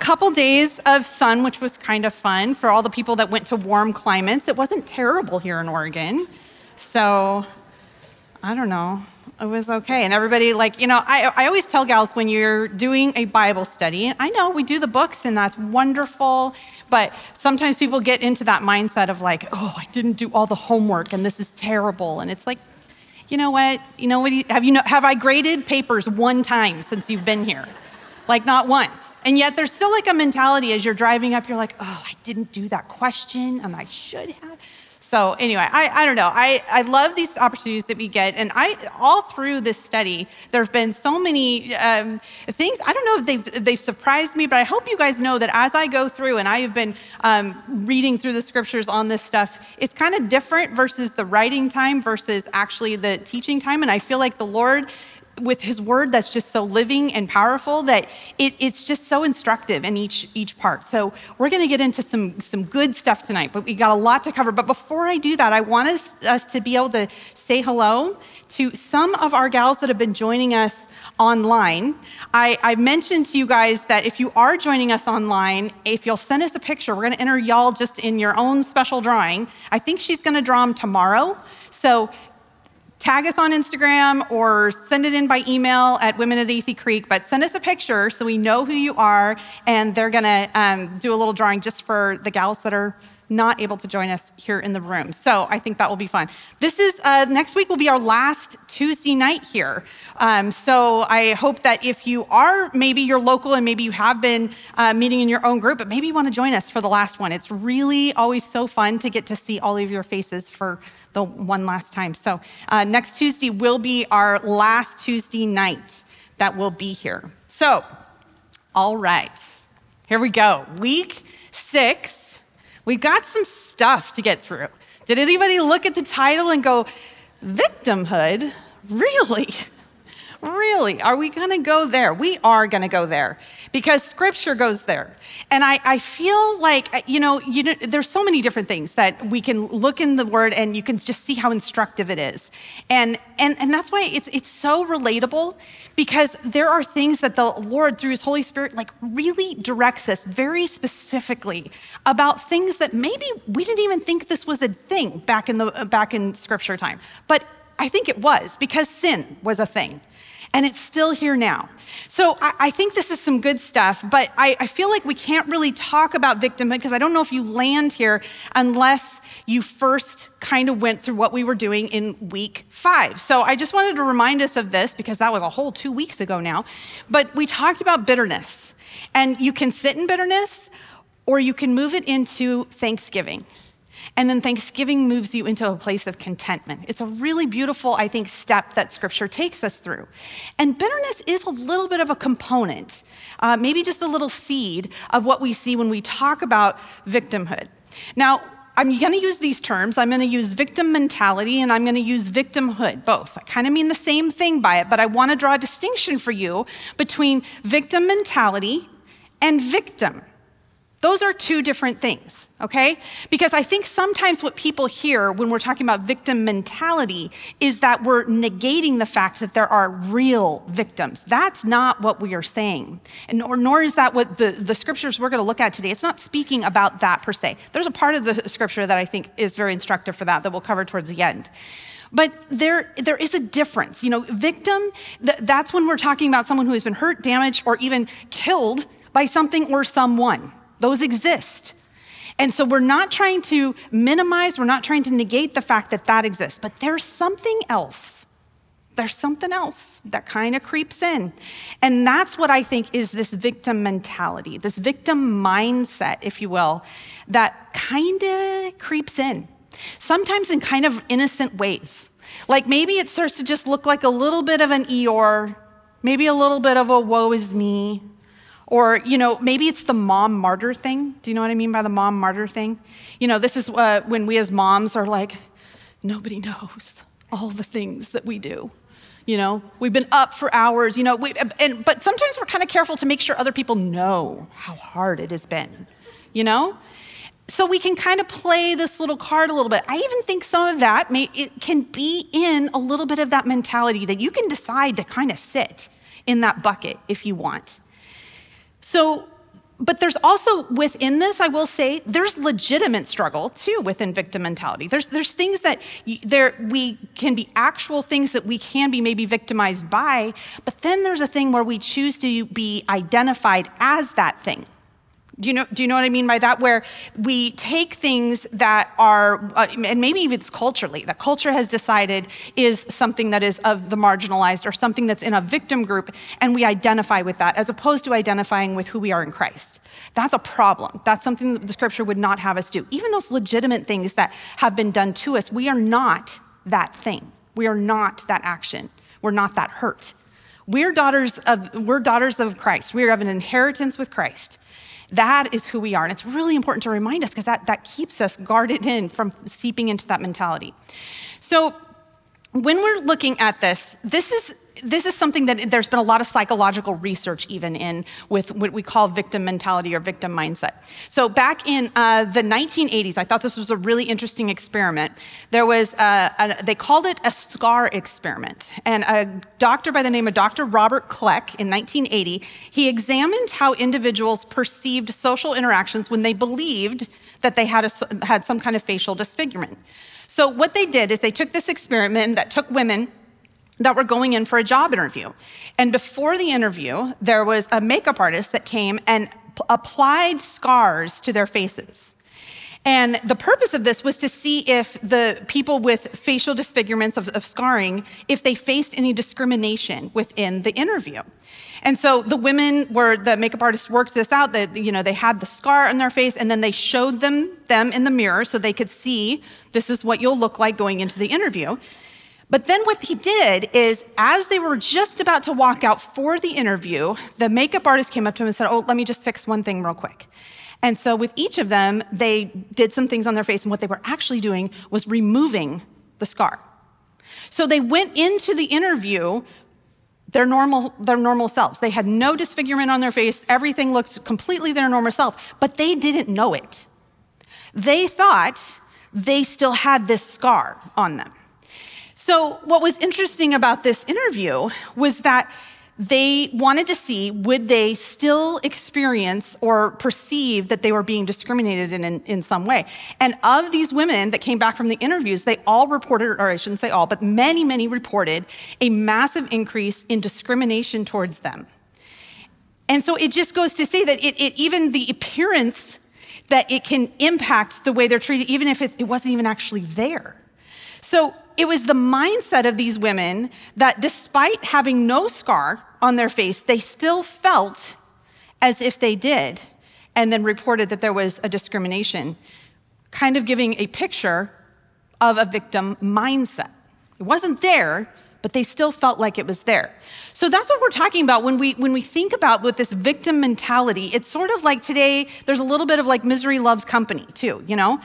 couple days of sun, which was kind of fun for all the people that went to warm climates. It wasn't terrible here in Oregon. So, I don't know. It was okay. And everybody, I always tell gals when you're doing a Bible study, I know we do the books and that's wonderful, but sometimes people get into that mindset of like, oh, I didn't do all the homework and this is terrible. And it's like, you know what? Have I graded papers one time since you've been here? Like not once. And yet there's still like a mentality as you're driving up, you're like, oh, I didn't do that question and I should have. So anyway, I don't know. I love these opportunities that we get. And all through this study, there have been so many things. I don't know if they've surprised me, but I hope you guys know that as I go through and I have been reading through the scriptures on this stuff, it's kind of different versus the writing time versus actually the teaching time. And I feel like the Lord, with his word that's just so living and powerful that it's just so instructive in each part. So we're going to get into some good stuff tonight, but we got a lot to cover. But before I do that, I want us to be able to say hello to some of our gals that have been joining us online. I mentioned to you guys that if you are joining us online, if you'll send us a picture, we're going to enter y'all just in your own special drawing. I think she's going to draw them tomorrow. So tag us on Instagram or send it in by email at Women at Athey Creek, but send us a picture so we know who you are, and they're gonna do a little drawing just for the gals that are not able to join us here in the room. So I think that will be fun. This is, next week will be our last Tuesday night here. So I hope that if you are, maybe you're local and maybe you have been meeting in your own group, but maybe you want to join us for the last one. It's really always so fun to get to see all of your faces for the one last time. So next Tuesday will be our last Tuesday night that will be here. So, all right, here we go. Week 6. We've got some stuff to get through. Did anybody look at the title and go, victimhood? Really? Really? Are we going to go there? We are going to go there because scripture goes there. And I feel like, there's so many different things that we can look in the word and you can just see how instructive it is. And that's why it's so relatable, because there are things that the Lord through his Holy Spirit really directs us very specifically about things that maybe we didn't even think this was a thing back in scripture time. But I think it was, because sin was a thing. And it's still here now. So I think this is some good stuff, but I feel like we can't really talk about victimhood because I don't know if you land here unless you first kind of went through what we were doing in week 5. So I just wanted to remind us of this because that was a whole 2 weeks ago now. But we talked about bitterness, and you can sit in bitterness or you can move it into thanksgiving. And then Thanksgiving moves you into a place of contentment. It's a really beautiful, I think, step that scripture takes us through. And bitterness is a little bit of a component, maybe just a little seed of what we see when we talk about victimhood. Now, I'm going to use these terms. I'm going to use victim mentality and I'm going to use victimhood, both. I kind of mean the same thing by it, but I want to draw a distinction for you between victim mentality and victim. Those are two different things, okay? Because I think sometimes what people hear when we're talking about victim mentality is that we're negating the fact that there are real victims. That's not what we are saying. And nor is that what the scriptures we're going to look at today. It's not speaking about that per se. There's a part of the scripture that I think is very instructive for that we'll cover towards the end. But there is a difference. Victim, that's when we're talking about someone who has been hurt, damaged, or even killed by something or someone. Those exist. And so we're not trying to minimize, we're not trying to negate the fact that that exists, but there's something else. There's something else that kind of creeps in. And that's what I think is this victim mentality, this victim mindset, if you will, that kind of creeps in. Sometimes in kind of innocent ways. Like maybe it starts to just look like a little bit of an Eeyore, maybe a little bit of a woe is me. Or, maybe it's the mom martyr thing. Do you know what I mean by the mom martyr thing? This is when we as moms are like, nobody knows all the things that we do. We've been up for hours, but sometimes we're kind of careful to make sure other people know how hard it has been, So we can kind of play this little card a little bit. I even think some of that, it can be in a little bit of that mentality that you can decide to kind of sit in that bucket if you want. So But there's also within this, I will say, there's legitimate struggle too within victim mentality. There's things that we can be actual things that we can be maybe victimized by, but then there's a thing where we choose to be identified as that thing. Do you know what I mean by that? Where we take things that are, and maybe even it's culturally, that culture has decided is something that is of the marginalized or something that's in a victim group, and we identify with that as opposed to identifying with who we are in Christ. That's a problem. That's something that the scripture would not have us do. Even those legitimate things that have been done to us, we are not that thing. We are not that action. We're not that hurt. We're daughters of Christ. We have an inheritance with Christ. That is who we are. And it's really important to remind us because that keeps us guarded in from seeping into that mentality. So when we're looking at this is something that there's been a lot of psychological research even in with what we call victim mentality or victim mindset. So back in the 1980s, I thought this was a really interesting experiment. There was, they called it a scar experiment. And a doctor by the name of Dr. Robert Kleck in 1980, he examined how individuals perceived social interactions when they believed that they had some kind of facial disfigurement. So what they did is they took this experiment that took women that were going in for a job interview. And before the interview, there was a makeup artist that came and applied scars to their faces. And the purpose of this was to see if the people with facial disfigurements of scarring, if they faced any discrimination within the interview. And so the makeup artist worked this out, that they had the scar on their face, and then they showed them in the mirror so they could see, this is what you'll look like going into the interview. But then what he did is, as they were just about to walk out for the interview, the makeup artist came up to him and said, let me just fix one thing real quick. And so with each of them, they did some things on their face, and what they were actually doing was removing the scar. So they went into the interview their normal selves. They had no disfigurement on their face. Everything looked completely their normal self, but they didn't know it. They thought they still had this scar on them. So what was interesting about this interview was that they wanted to see, would they still experience or perceive that they were being discriminated in some way? And of these women that came back from the interviews, they all reported, or I shouldn't say all, but many reported a massive increase in discrimination towards them. And so it just goes to say that even the appearance, that it can impact the way they're treated, even if it wasn't even actually there. So it was the mindset of these women that despite having no scar on their face, they still felt as if they did, and then reported that there was a discrimination, kind of giving a picture of a victim mindset. It wasn't there, but they still felt like it was there. So that's what we're talking about when we think about with this victim mentality. It's sort of like today, there's a little bit of like misery loves company too,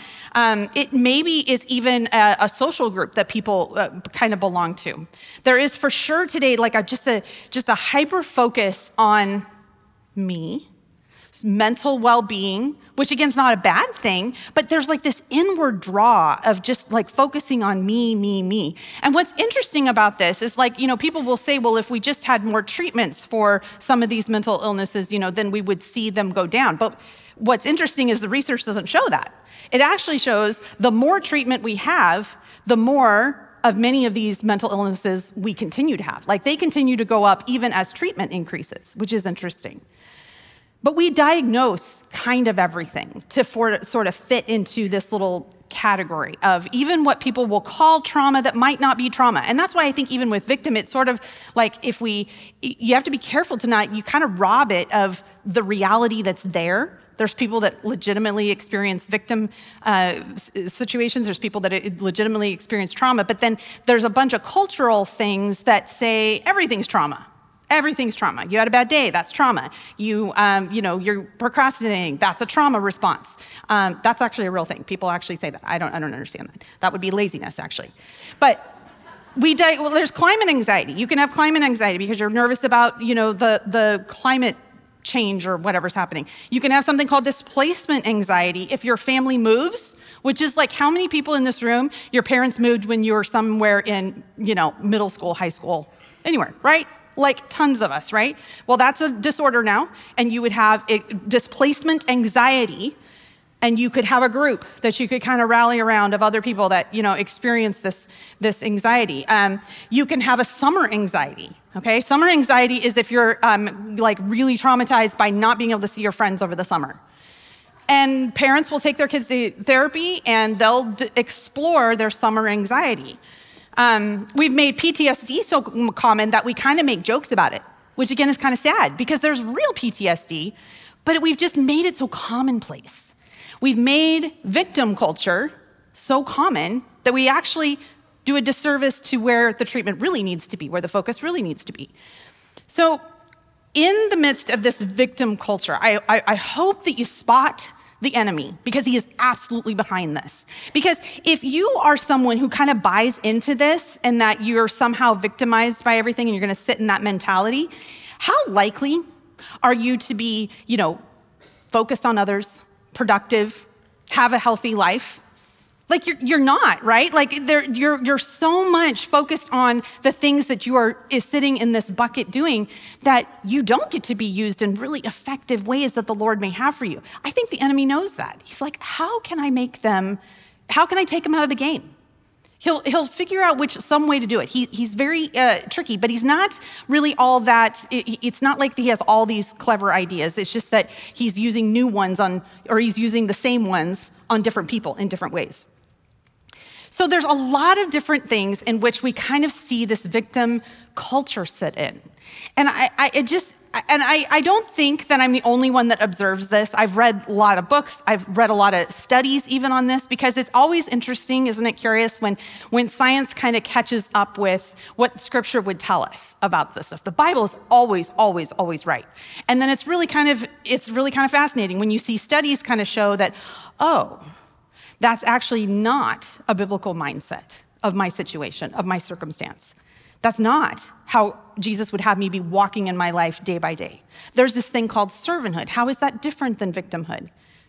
It maybe is even a social group that people kind of belong to. There is for sure today like just a hyper focus on me, mental well-being, which again is not a bad thing, but there's like this inward draw of just like focusing on me. And what's interesting about this is like, people will say, well, if we just had more treatments for some of these mental illnesses, then we would see them go down. But what's interesting is the research doesn't show that. It actually shows the more treatment we have, the more of many of these mental illnesses we continue to have. Like they continue to go up even as treatment increases, which is interesting. But we diagnose kind of everything to sort of fit into this little category of even what people will call trauma that might not be trauma. And that's why I think even with victim, it's sort of like you have to be careful you kind of rob it of the reality that's there. There's people that legitimately experience victim situations. There's people that legitimately experience trauma. But then there's a bunch of cultural things that say everything's trauma. Everything's trauma. You had a bad day, that's trauma. You're procrastinating, that's a trauma response. That's actually a real thing. People actually say that. I don't understand that. That would be laziness, actually. But there's climate anxiety. You can have climate anxiety because you're nervous about, the climate change or whatever's happening. You can have something called displacement anxiety if your family moves, which is like how many people in this room, your parents moved when you were somewhere in, middle school, high school, anywhere, right? Like tons of us, right? Well, that's a disorder now, and you would have displacement anxiety, and you could have a group that you could kind of rally around of other people that, experience this anxiety. You can have a summer anxiety, okay? Summer anxiety is if you're like really traumatized by not being able to see your friends over the summer. And parents will take their kids to therapy and they'll explore their summer anxiety. We've made PTSD so common that we kind of make jokes about it, which again is kind of sad because there's real PTSD, but we've just made it so commonplace. We've made victim culture so common that we actually do a disservice to where the treatment really needs to be, where the focus really needs to be. So in the midst of this victim culture, I hope that you spot the enemy, because he is absolutely behind this. Because if you are someone who kind of buys into this and that you're somehow victimized by everything and you're going to sit in that mentality, how likely are you to be, focused on others, productive, have a healthy life? Like you're not, right? Like you're so much focused on the things that is sitting in this bucket doing that you don't get to be used in really effective ways that the Lord may have for you. I think the enemy knows that. He's like, how can I take them out of the game? He'll figure out some way to do it. He's very tricky, but he's not really all that. It's not like he has all these clever ideas. It's just that he's using new ones or he's using the same ones on different people in different ways. So there's a lot of different things in which we kind of see this victim culture sit in. And I don't think that I'm the only one that observes this. I've read a lot of books. I've read a lot of studies even on this, because it's always interesting, isn't it curious, when science kind of catches up with what Scripture would tell us about this stuff. The Bible is always, always, always right. And then it's really kind of fascinating when you see studies kind of show that, that's actually not a biblical mindset of my situation, of my circumstance. That's not how Jesus would have me be walking in my life day by day. There's this thing called servanthood. How is that different than victimhood?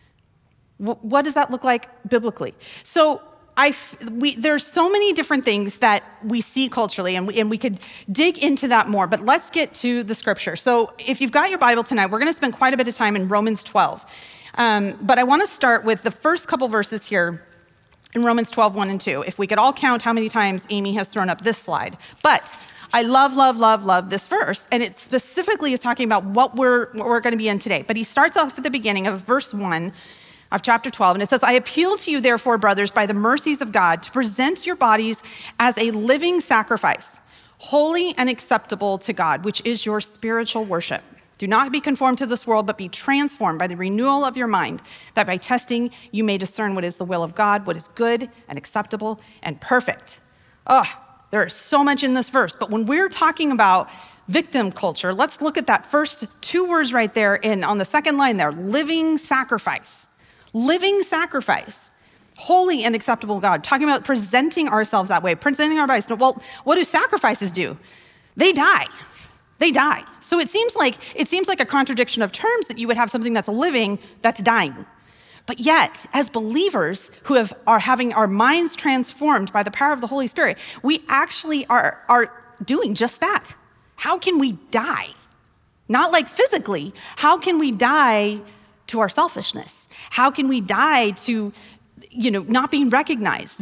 What does that look like biblically? So there's so many different things that we see culturally, and we could dig into that more, but let's get to the Scripture. So if you've got your Bible tonight, we're going to spend quite a bit of time in Romans 12. But I want to start with the first couple verses here in Romans 12, 1 and 2. If we could all count how many times Amy has thrown up this slide. But I love this verse, and it specifically is talking about what we're going to be in today. But he starts off at the beginning of verse 1 of chapter 12, and it says, I appeal to you, therefore, brothers, by the mercies of God, to present your bodies as a living sacrifice, holy and acceptable to God, which is your spiritual worship. Do not be conformed to this world, but be transformed by the renewal of your mind, that by testing you may discern what is the will of God, what is good and acceptable and perfect. There is so much in this verse, but when we're talking about victim culture, let's look at that first two words right there on the second line there, living sacrifice. Living sacrifice, holy and acceptable to God. Talking about presenting ourselves that way, presenting our bodies. Well, what do sacrifices do? They die. They die. So it seems like a contradiction of terms that you would have something that's living that's dying. But yet, as believers who are having our minds transformed by the power of the Holy Spirit, we actually are doing just that. How can we die? Not like physically. How can we die to our selfishness? How can we die to not being recognized,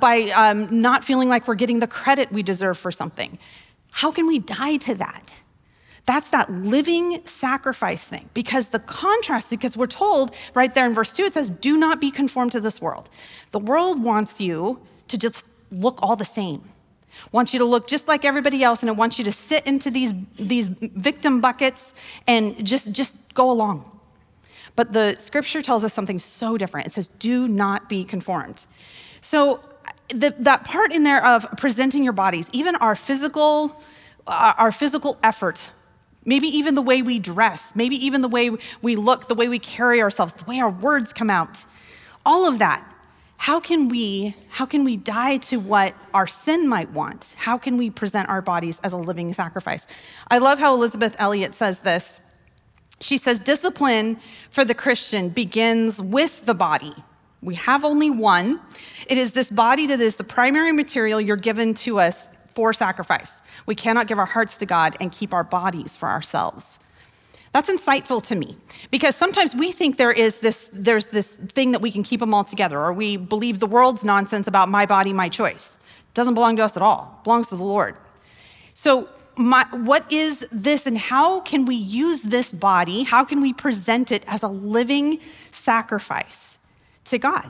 not feeling like we're getting the credit we deserve for something? How can we die to that? That's that living sacrifice thing. Because we're told right there in verse 2, it says, do not be conformed to this world. The world wants you to just look all the same. Wants you to look just like everybody else, and it wants you to sit into these victim buckets and just go along. But the Scripture tells us something so different. It says, do not be conformed. So that part in there of presenting your bodies, even our physical effort, maybe even the way we dress, maybe even the way we look, the way we carry ourselves, the way our words come out, all of that. How can we die to what our sin might want? How can we present our bodies as a living sacrifice? I love how Elizabeth Elliot says this. She says, discipline for the Christian begins with the body. We have only one. It is this body that is the primary material you're given to us for sacrifice. We cannot give our hearts to God and keep our bodies for ourselves. That's insightful to me because sometimes we think there's this thing that we can keep them all together, or we believe the world's nonsense about my body, my choice. It doesn't belong to us at all. It belongs to the Lord. So what is this, and how can we use this body? How can we present it as a living sacrifice to God?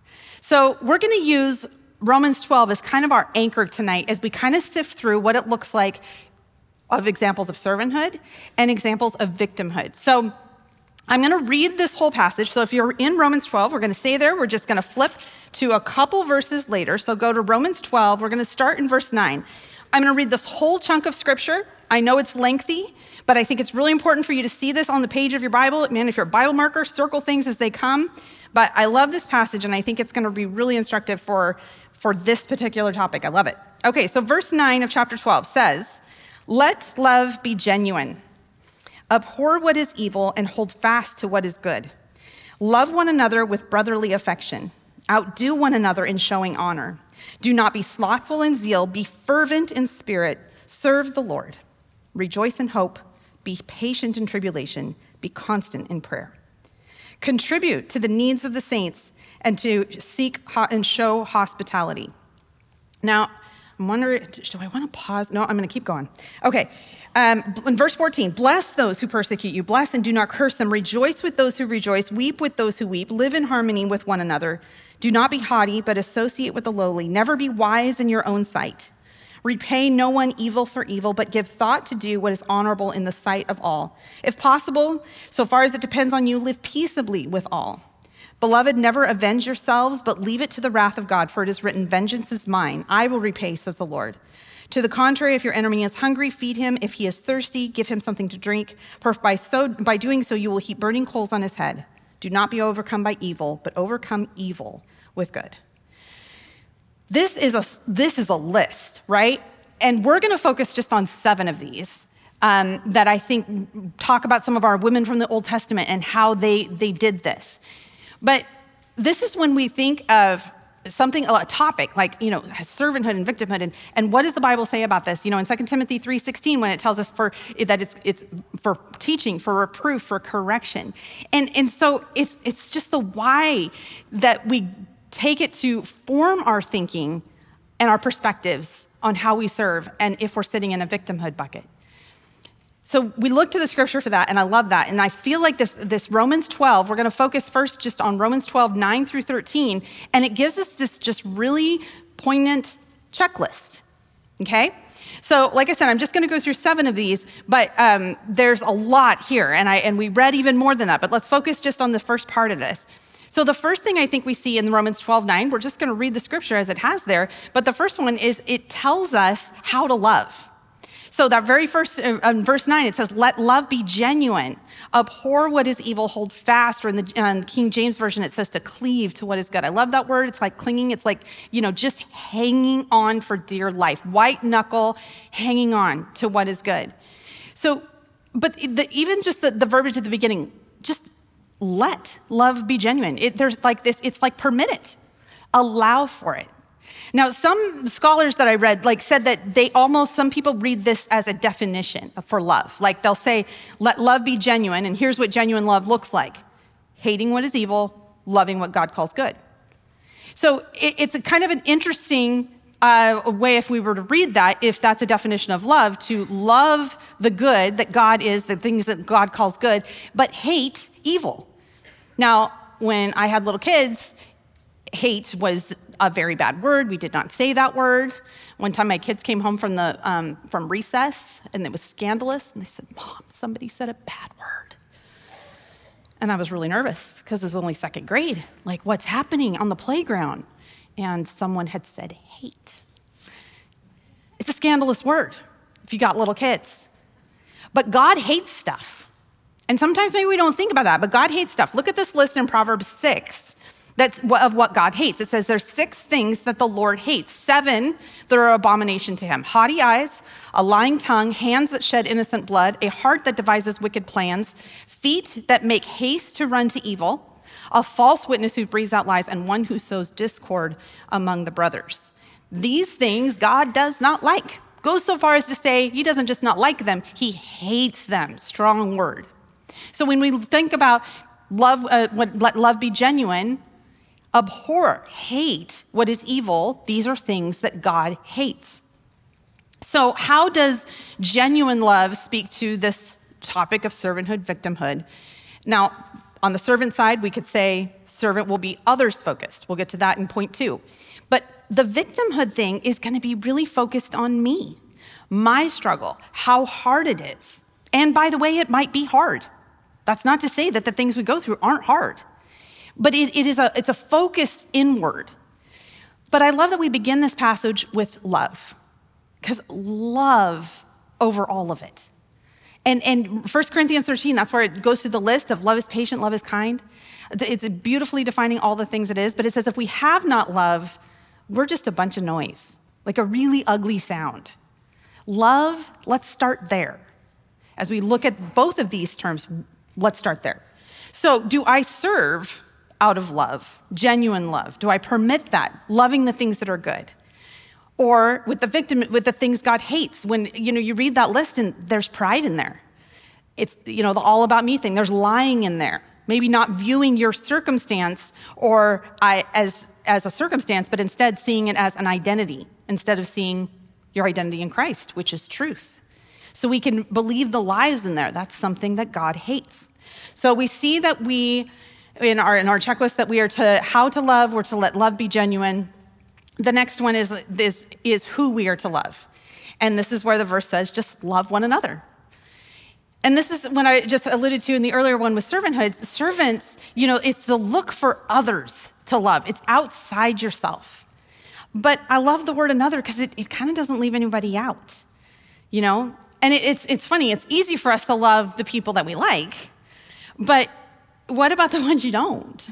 So we're going to use Romans 12 as kind of our anchor tonight as we kind of sift through what it looks like of examples of servanthood and examples of victimhood. So I'm going to read this whole passage. So if you're in Romans 12, we're going to stay there. We're just going to flip to a couple verses later. So go to Romans 12. We're going to start in verse 9. I'm going to read this whole chunk of scripture. I know it's lengthy, but I think it's really important for you to see this on the page of your Bible. Man, if you're a Bible marker, circle things as they come. But I love this passage, and I think it's going to be really instructive for this particular topic. I love it. Okay, so verse 9 of chapter 12 says, "Let love be genuine. Abhor what is evil and hold fast to what is good. Love one another with brotherly affection. Outdo one another in showing honor. Do not be slothful in zeal. Be fervent in spirit. Serve the Lord. Rejoice in hope. Be patient in tribulation. Be constant in prayer. Contribute to the needs of the saints and to seek and show hospitality." Now, I'm wondering, do I want to pause? No, I'm going to keep going. Okay. In verse 14, "Bless those who persecute you. Bless and do not curse them. Rejoice with those who rejoice. Weep with those who weep. Live in harmony with one another. Do not be haughty, but associate with the lowly. Never be wise in your own sight. Repay no one evil for evil, but give thought to do what is honorable in the sight of all. If possible, so far as it depends on you, live peaceably with all. Beloved, never avenge yourselves, but leave it to the wrath of God, for it is written, 'Vengeance is mine, I will repay,' says the Lord. To the contrary, if your enemy is hungry, feed him. If he is thirsty, give him something to drink. For by doing so, you will heap burning coals on his head. Do not be overcome by evil, but overcome evil with good." This is a list, right? And we're going to focus just on 7 of these that I think talk about some of our women from the Old Testament and how they did this. But this is when we think of something, a topic like, servanthood and victimhood, and what does the Bible say about this? In 2 Timothy 3:16, when it tells us that it's for teaching, for reproof, for correction. And so it's just the why that we take it to form our thinking and our perspectives on how we serve and if we're sitting in a victimhood bucket. So we look to the scripture for that, and I love that. And I feel like this Romans 12, we're going to focus first just on Romans 12, 9 through 13, and it gives us this just really poignant checklist, okay? So like I said, I'm just going to go through 7 of these, but there's a lot here, and we read even more than that, but let's focus just on the first part of this. So the first thing I think we see in Romans 12:9, we're just going to read the scripture as it has there, but the first one is it tells us how to love. So that very first, in verse 9, it says, "Let love be genuine. Abhor what is evil, hold fast," or in the King James Version, it says to cleave to what is good. I love that word. It's like clinging. It's like, just hanging on for dear life. White knuckle, hanging on to what is good. So, but even just the verbiage at the beginning, just let love be genuine. There's like this, it's like permit it. Allow for it. Now, some scholars that I read said that some people read this as a definition for love. Like they'll say, let love be genuine, and here's what genuine love looks like. Hating what is evil, loving what God calls good. So it's a kind of an interesting way, if we were to read that, if that's a definition of love, to love the good that God is, the things that God calls good, but hate evil. Now, when I had little kids, hate was a very bad word. We did not say that word. One time my kids came home from recess, and it was scandalous, and they said, "Mom, somebody said a bad word." And I was really nervous because it was only 2nd grade. Like, what's happening on the playground? And someone had said hate. It's a scandalous word if you got little kids. But God hates stuff. And sometimes maybe we don't think about that, but God hates stuff. Look at this list in Proverbs 6. That's of what God hates. It says there's 6 things that the Lord hates, 7 that are abomination to him: haughty eyes, a lying tongue, hands that shed innocent blood, a heart that devises wicked plans, feet that make haste to run to evil, a false witness who breathes out lies, and one who sows discord among the brothers. These things God does not like. Goes so far as to say he doesn't just not like them, he hates them. Strong word. So when we think about love, let love be genuine, abhor, hate what is evil, these are things that God hates. So how does genuine love speak to this topic of servanthood, victimhood? Now, on the servant side, we could say servant will be others focused. We'll get to that in point 2. But the victimhood thing is going to be really focused on me, my struggle, how hard it is. And by the way, it might be hard. That's not to say that the things we go through aren't hard, but it's a focus inward. But I love that we begin this passage with love, because love over all of it. And 1 Corinthians 13, that's where it goes through the list of love is patient, love is kind. It's beautifully defining all the things it is, but it says if we have not love, we're just a bunch of noise, like a really ugly sound. Love, let's start there. As we look at both of these terms, let's start there. So do I serve out of love, genuine love? Do I permit that, loving the things that are good? Or with the things God hates, when you read that list and there's pride in there. It's the all about me thing. There's lying in there. Maybe not viewing your circumstance or as a circumstance, but instead seeing it as an identity instead of seeing your identity in Christ, which is truth. So we can believe the lies in there. That's something that God hates. So we see that in our checklist that we are to how to love, or to let love be genuine. The next one is who we are to love. And this is where the verse says, just love one another. And this is when I just alluded to in the earlier one with servanthood. Servants, it's the look for others to love. It's outside yourself. But I love the word another because it kind of doesn't leave anybody out, And it's funny. It's easy for us to love the people that we like. But what about the ones you don't?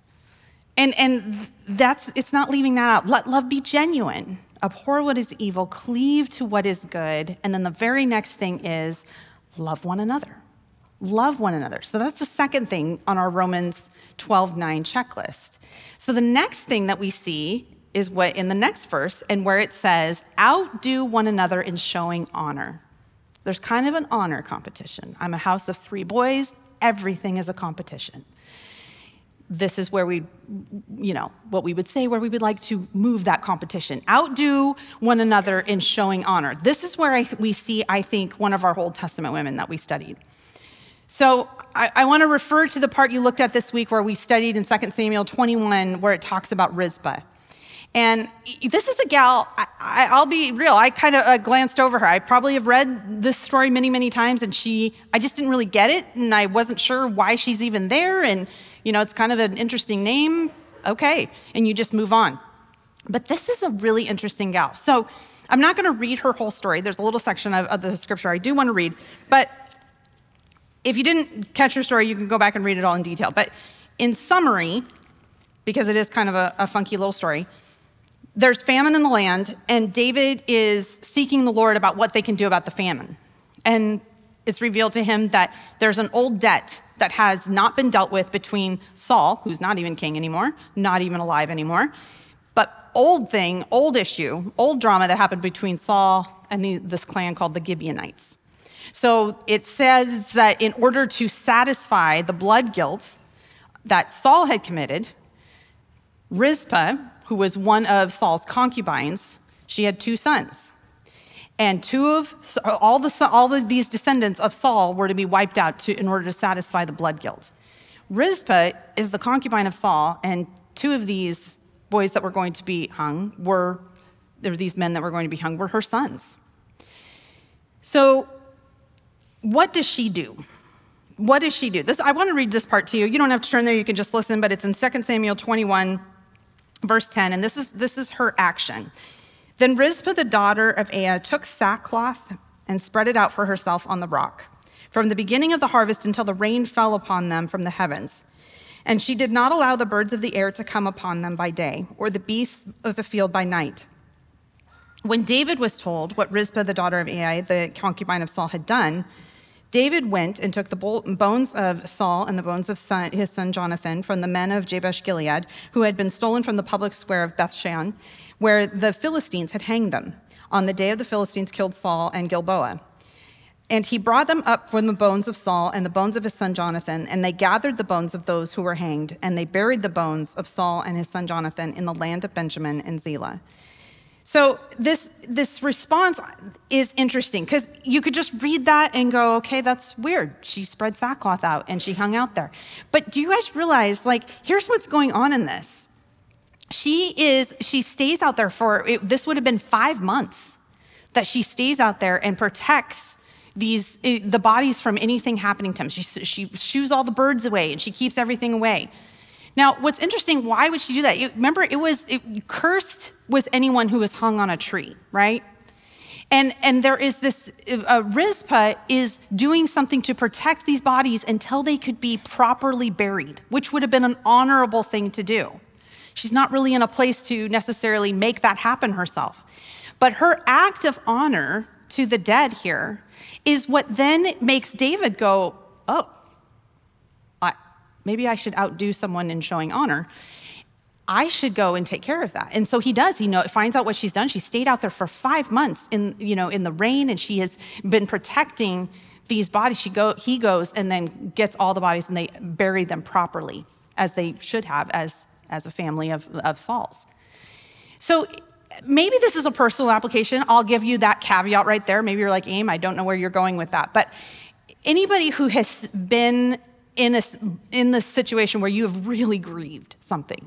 And it's not leaving that out. Let love be genuine. Abhor what is evil, cleave to what is good. And then the very next thing is love one another. Love one another. So that's the second thing on our Romans 12:9 checklist. So the next thing that we see is what in the next verse, and where it says, outdo one another in showing honor. There's kind of an honor competition. I'm a house of 3 boys. Everything is a competition. This is where what we would say, where we would like to move that competition. Outdo one another in showing honor. This is where we see, I think, one of our Old Testament women that we studied. So I want to refer to the part you looked at this week where we studied in 2 Samuel 21, where it talks about Rizpah. And this is a gal, I'll be real, I kind of glanced over her. I probably have read this story many, many times, and I just didn't really get it, and I wasn't sure why she's even there, and it's kind of an interesting name, okay, and you just move on. But this is a really interesting gal. So I'm not going to read her whole story. There's a little section of the scripture I do want to read, but if you didn't catch her story, you can go back and read it all in detail. But in summary, because it is kind of a funky little story, there's famine in the land, and David is seeking the Lord about what they can do about the famine. And it's revealed to him that there's an old debt that has not been dealt with between Saul, who's not even king anymore, not even alive anymore, but old issue, old drama that happened between Saul and this clan called the Gibeonites. So it says that in order to satisfy the blood guilt that Saul had committed, Rizpah, who was one of Saul's concubines, she had 2 sons. And all of these descendants of Saul were to be wiped out in order to satisfy the blood guilt. Rizpah is the concubine of Saul, and 2 of these boys that were going to be hung these men that were going to be hung were her sons. So what does she do? What does she do? I want to read this part to you. You don't have to turn there, you can just listen, but it's in 2 Samuel 21, verse 10, and this is her action. Then Rizpah, the daughter of Aiah, took sackcloth and spread it out for herself on the rock, from the beginning of the harvest until the rain fell upon them from the heavens. And she did not allow the birds of the air to come upon them by day, or the beasts of the field by night. When David was told what Rizpah, the daughter of Aiah, the concubine of Saul, had done, David went and took the bones of Saul and the bones of his son Jonathan from the men of Jabesh Gilead, who had been stolen from the public square of Bethshan, where the Philistines had hanged them, on the day of the Philistines killed Saul and Gilboa. And he brought them up from the bones of Saul and the bones of his son Jonathan, and they gathered the bones of those who were hanged, and they buried the bones of Saul and his son Jonathan in the land of Benjamin and Zelah. So this response is interesting because you could just read that and go, okay, that's weird. She spread sackcloth out and she hung out there. But do you guys realize, here's what's going on in this. She stays out there this would have been 5 months that she stays out there and protects the bodies from anything happening to them. She shoos all the birds away and she keeps everything away. Now, what's interesting, why would she do that? Remember, cursed was anyone who was hung on a tree, right? And there is this, Rizpah is doing something to protect these bodies until they could be properly buried, which would have been an honorable thing to do. She's not really in a place to necessarily make that happen herself. But her act of honor to the dead here is what then makes David go, oh, maybe I should outdo someone in showing honor. I should go and take care of that. And so he does. He finds out what she's done. She stayed out there for 5 months in the rain, and she has been protecting these bodies. He goes and then gets all the bodies, and they bury them properly, as they should have as a family of Saul's. So maybe this is a personal application. I'll give you that caveat right there. Maybe you're like, Aim, I don't know where you're going with that. But anybody who has been in this situation where you have really grieved something,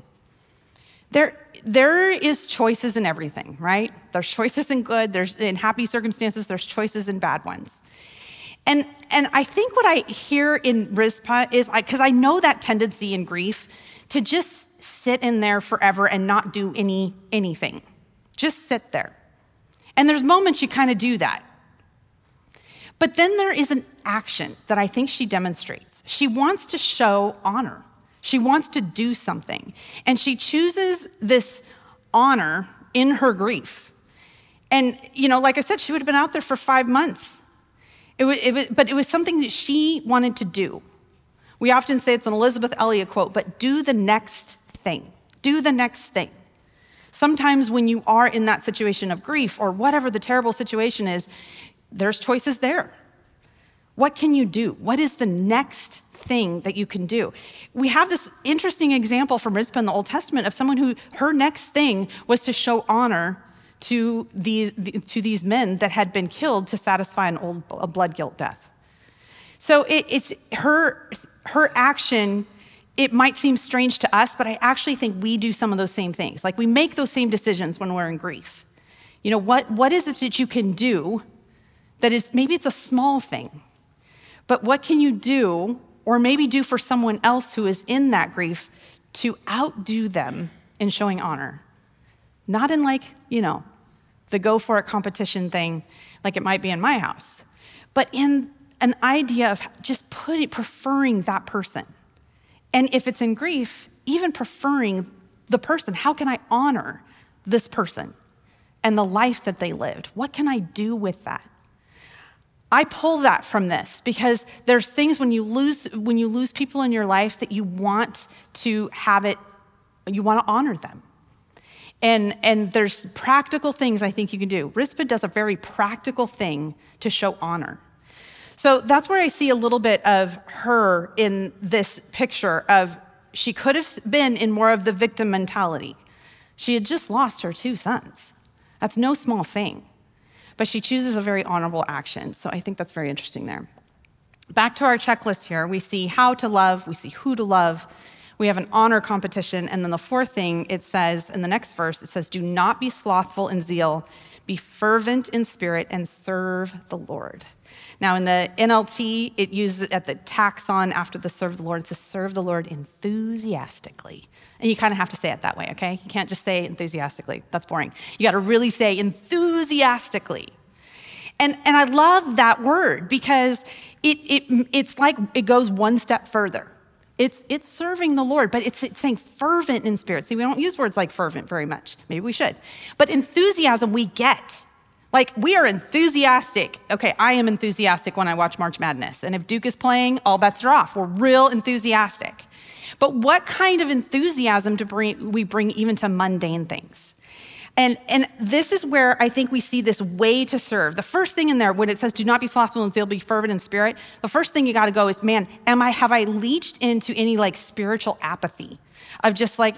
there is choices in everything, right? There's choices in good, there's in happy circumstances, there's choices in bad ones. And I think what I hear in Rizpah is, because I know that tendency in grief to just sit in there forever and not do anything. Just sit there. And there's moments you kind of do that. But then there is an action that I think she demonstrates. She wants to show honor. She wants to do something. And she chooses this honor in her grief. And, like I said, she would have been out there for 5 months. But it was something that she wanted to do. We often say it's an Elizabeth Elliot quote, but do the next thing. Do the next thing. Sometimes when you are in that situation of grief or whatever the terrible situation is, there's choices there. What can you do? What is the next thing that you can do? We have this interesting example from Rizpah in the Old Testament of someone who her next thing was to show honor to these men that had been killed to satisfy a blood guilt death. So it's her action. It might seem strange to us, but I actually think we do some of those same things. Like we make those same decisions when we're in grief. What is it that you can do that is, maybe it's a small thing, but what can you do, or maybe do for someone else who is in that grief to outdo them in showing honor? Not in the go for it competition thing like it might be in my house, but in an idea of just preferring that person. And if it's in grief, even preferring the person. How can I honor this person and the life that they lived? What can I do with that? I pull that from this because there's things when you lose people in your life that you want to have it, you want to honor them. And there's practical things I think you can do. Rizpah does a very practical thing to show honor. So that's where I see a little bit of her in this picture of she could have been in more of the victim mentality. She had just lost her 2 sons. That's no small thing. But she chooses a very honorable action. So I think that's very interesting there. Back to our checklist here. We see how to love. We see who to love. We have an honor competition. And then the 4th thing, it says in the next verse, it says, do not be slothful in zeal. Be fervent in spirit and serve the Lord. Now in the NLT, it uses at the taxon after the serve the Lord, it says serve the Lord enthusiastically. And you kind of have to say it that way, okay? You can't just say enthusiastically. That's boring. You got to really say enthusiastically. And I love that word because it's like it goes one step further. It's serving the Lord, but it's saying fervent in spirit. See, we don't use words like fervent very much. Maybe we should. But enthusiasm we get. Like, we are enthusiastic. Okay, I am enthusiastic when I watch March Madness. And if Duke is playing, all bets are off. We're real enthusiastic. But what kind of enthusiasm we bring even to mundane things? And this is where I think we see this way to serve. The first thing in there, when it says, do not be slothful in zeal, be fervent in spirit, the first thing you got to go is, man, have I leached into any like spiritual apathy of just like,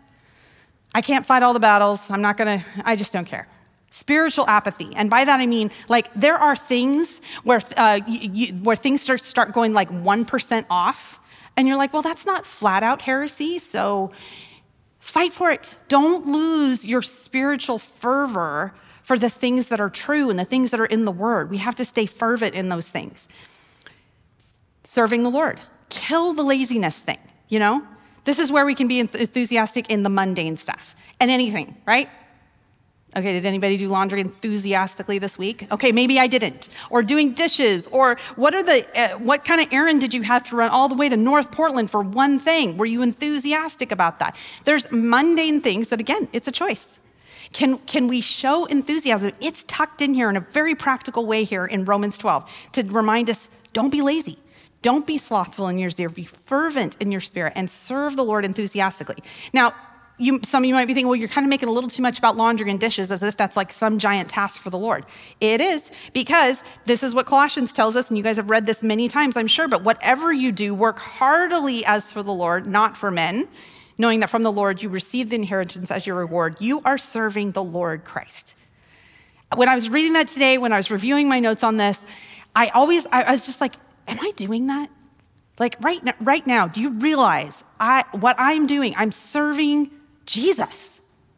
I can't fight all the battles. I just don't care. Spiritual apathy. And by that, I mean, like, there are things where things start going like 1% off. And you're like, well, that's not flat out heresy. So fight for it. Don't lose your spiritual fervor for the things that are true and the things that are in the word. We have to stay fervent in those things. Serving the Lord. Kill the laziness thing, you know? This is where we can be enthusiastic in the mundane stuff and anything, right? Okay, did anybody do laundry enthusiastically this week? Okay, maybe I didn't. Or doing dishes, or what kind of errand did you have to run all the way to North Portland for one thing? Were you enthusiastic about that? There's mundane things that, again, it's a choice. Can we show enthusiasm? It's tucked in here in a very practical way here in Romans 12 to remind us, don't be lazy. Don't be slothful in your zeal. Be fervent in your spirit and serve the Lord enthusiastically. Now, some of you might be thinking, well, you're kind of making a little too much about laundry and dishes as if that's like some giant task for the Lord. It is, because this is what Colossians tells us, and you guys have read this many times, I'm sure, but whatever you do, work heartily as for the Lord, not for men, knowing that from the Lord you receive the inheritance as your reward. You are serving the Lord Christ. When I was reading that today, when I was reviewing my notes on this, I was just like, am I doing that? Like right now, do you realize what I'm doing? I'm serving Jesus.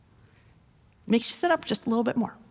Makes you sit up just a little bit more.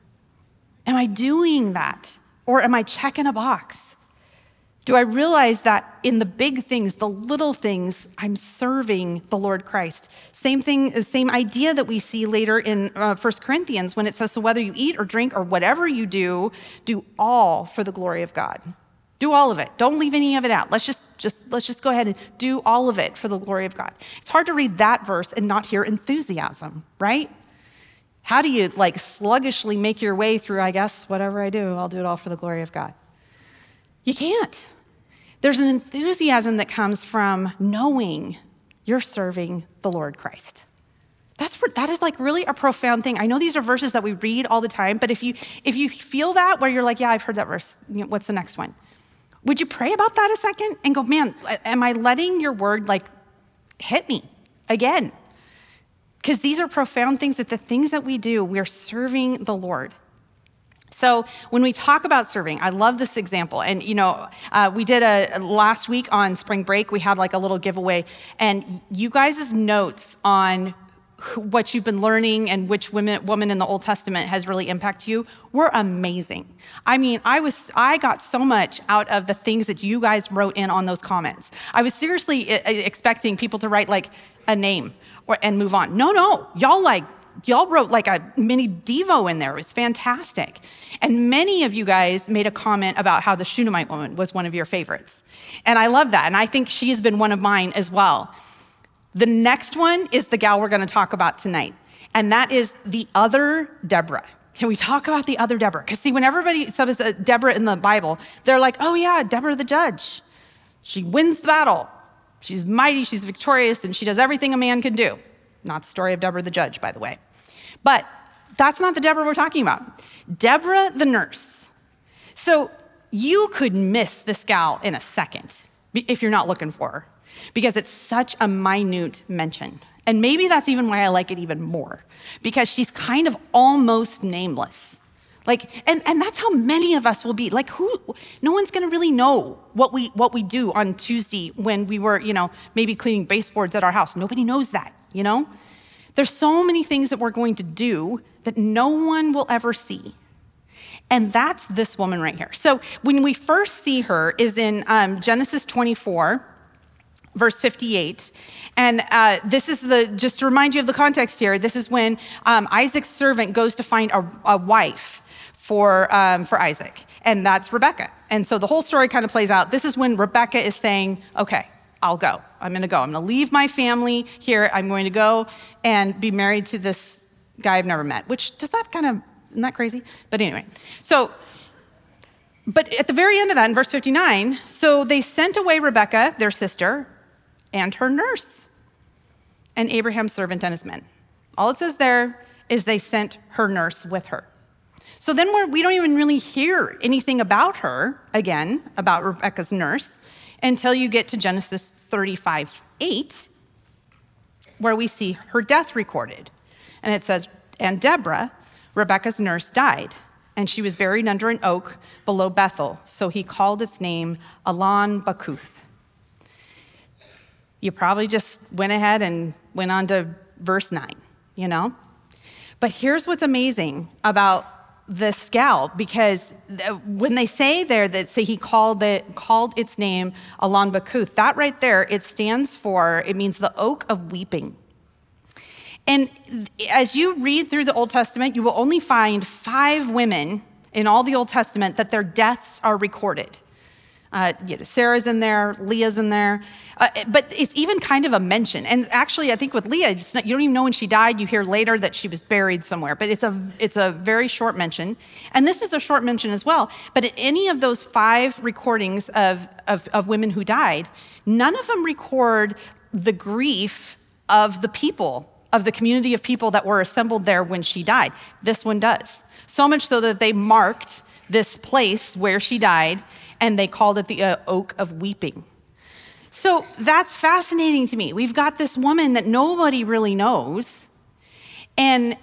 Am I doing that? Or am I checking a box? Do I realize that in the big things, the little things, I'm serving the Lord Christ? Same idea that we see later in 1 Corinthians when it says, so whether you eat or drink or whatever you do all for the glory of God. Do all of it. Don't leave any of it out. Let's just go ahead and do all of it for the glory of God. It's hard to read that verse and not hear enthusiasm, right? How do you like sluggishly make your way through, I guess, whatever I do, I'll do it all for the glory of God? You can't. There's an enthusiasm that comes from knowing you're serving the Lord Christ. That is like really a profound thing. I know these are verses that we read all the time, but if you feel that where you're like, yeah, I've heard that verse, what's the next one? Would you pray about that a second and go, man, am I letting your word like hit me again? Because these are profound things, that the things that we do, we're serving the Lord. So when we talk about serving, I love this example. And, we did last week on spring break, we had like a little giveaway, and you guys' notes on what you've been learning and which woman in the Old Testament has really impacted you were amazing. I mean, I got so much out of the things that you guys wrote in on those comments. I was seriously expecting people to write like a name and move on. No, y'all wrote like a mini Devo in there. It was fantastic. And many of you guys made a comment about how the Shunammite woman was one of your favorites. And I love that. And I think she has been one of mine as well. The next one is the gal we're going to talk about tonight, and that is the other Deborah. Can we talk about the other Deborah? Because see, when everybody says Deborah in the Bible, they're like, oh yeah, Deborah the judge. She wins the battle. She's mighty, she's victorious, and she does everything a man can do. Not the story of Deborah the judge, by the way. But that's not the Deborah we're talking about. Deborah the nurse. So you could miss this gal in a second if you're not looking for her, because it's such a minute mention. And maybe that's even why I like it even more, because she's kind of almost nameless. And that's how many of us will be. No one's gonna really know what we do on Tuesday when we were, maybe cleaning baseboards at our house. Nobody knows that, There's so many things that we're going to do that no one will ever see. And that's this woman right here. So when we first see her is in Genesis 24, verse 58. And this is just to remind you of the context here, this is when Isaac's servant goes to find a wife for Isaac, and that's Rebecca. And so the whole story kind of plays out. This is when Rebecca is saying, okay, I'll go. I'm gonna go. I'm gonna leave my family here. I'm going to go and be married to this guy I've never met, which does that kind of Isn't that crazy? But anyway, but at the very end of that, in verse 59, so they sent away Rebekah, their sister, and her nurse, and Abraham's servant and his men. All it says there is they sent her nurse with her. So then we don't even really hear anything about her, again, about Rebekah's nurse, until you get to Genesis 35:8, where we see her death recorded. And it says, and Deborah, Rebekah's nurse, died, and she was buried under an oak below Bethel. So he called its name Allon Bacuth. You probably just went ahead and went on to verse 9, you know? But here's what's amazing about this gal, because when they say there that say he called its name Allon Bacuth, that right there, it means the oak of weeping. And as you read through the Old Testament, you will only find 5 women in all the Old Testament that their deaths are recorded. Sarah's in there, Leah's in there, but it's even kind of a mention. And actually, I think with Leah, you don't even know when she died. You hear later that she was buried somewhere, but it's a very short mention. And this is a short mention as well. But at any of those 5 recordings of women who died, none of them record the grief of the people, of the community of people that were assembled there when she died. This one does. So much so that they marked this place where she died, and they called it the Oak of Weeping. So that's fascinating to me. We've got this woman that nobody really knows, and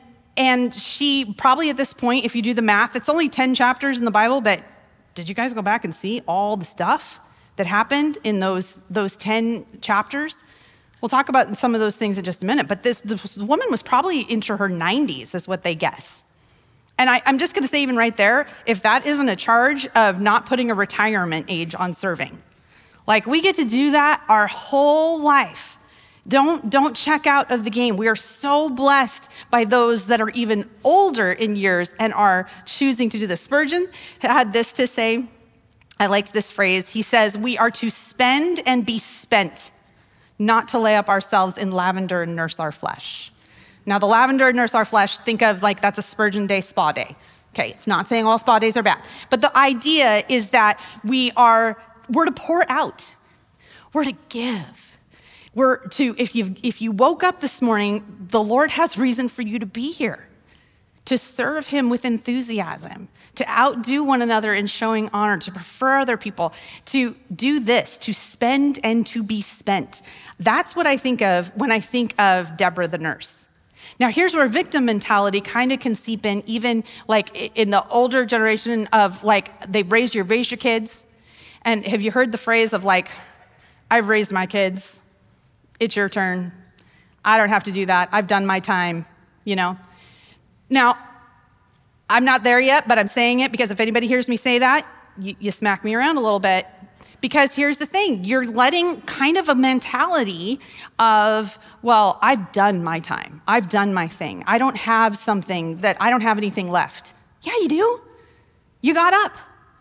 she probably at this point, if you do the math, it's only 10 chapters in the Bible, but did you guys go back and see all the stuff that happened in those 10 chapters? We'll talk about some of those things in just a minute, but this woman was probably into her 90s is what they guess. And I'm just going to say even right there, if that isn't a charge of not putting a retirement age on serving. Like, we get to do that our whole life. Don't check out of the game. We are so blessed by those that are even older in years and are choosing to do this. Spurgeon had this to say. I liked this phrase. He says, we are to spend and be spent, not to lay up ourselves in lavender and nurse our flesh. Now, the lavender and nurse our flesh, think of like that's a Spurgeon Day spa day. Okay, it's not saying all spa days are bad. But the idea is that we're to pour out. We're to give. If you woke up this morning, the Lord has reason for you to be here, to serve him with enthusiasm, to outdo one another in showing honor, to prefer other people, to do this, to spend and to be spent. That's what I think of when I think of Deborah the nurse. Now, here's where victim mentality kind of can seep in, even like in the older generation of like, they've raised your kids. And have you heard the phrase of like, I've raised my kids. It's your turn. I don't have to do that. I've done my time, you know? Now, I'm not there yet, but I'm saying it because if anybody hears me say that, you smack me around a little bit. Because here's the thing, you're letting kind of a mentality of, well, I've done my time. I've done my thing. I don't have anything left. Yeah, you do. You got up.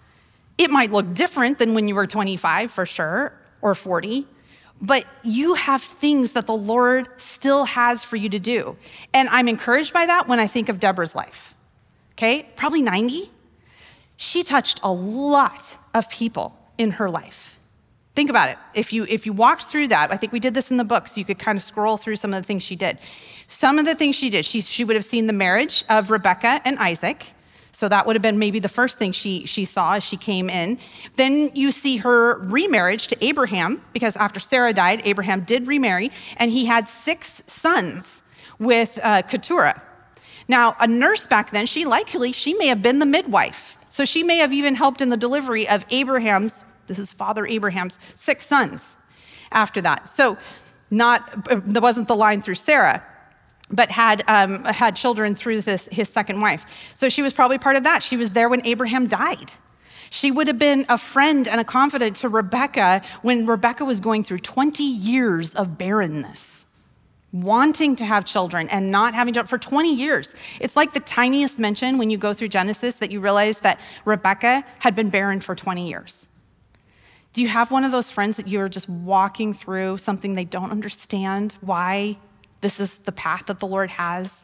It might look different than when you were 25 for sure, or 40, but you have things that the Lord still has for you to do. And I'm encouraged by that when I think of Deborah's life. Okay, probably 90. She touched a lot of people in her life. Think about it. If you walked through that, I think we did this in the book, so you could kind of scroll through some of the things she did. Some of the things she did, she would have seen the marriage of Rebekah and Isaac. So that would have been maybe the first thing she saw as she came in. Then you see her remarriage to Abraham, because after Sarah died, Abraham did remarry, and he had 6 sons with Keturah. Now, a nurse back then, she may have been the midwife. So she may have even helped in the delivery of this is Father Abraham's 6 sons after that. So there wasn't the line through Sarah, but had children through his second wife. So she was probably part of that. She was there when Abraham died. She would have been a friend and a confidant to Rebekah when Rebekah was going through 20 years of barrenness, wanting to have children and not having children for 20 years. It's like the tiniest mention when you go through Genesis that you realize that Rebekah had been barren for 20 years. Do you have one of those friends that you're just walking through something they don't understand why this is the path that the Lord has,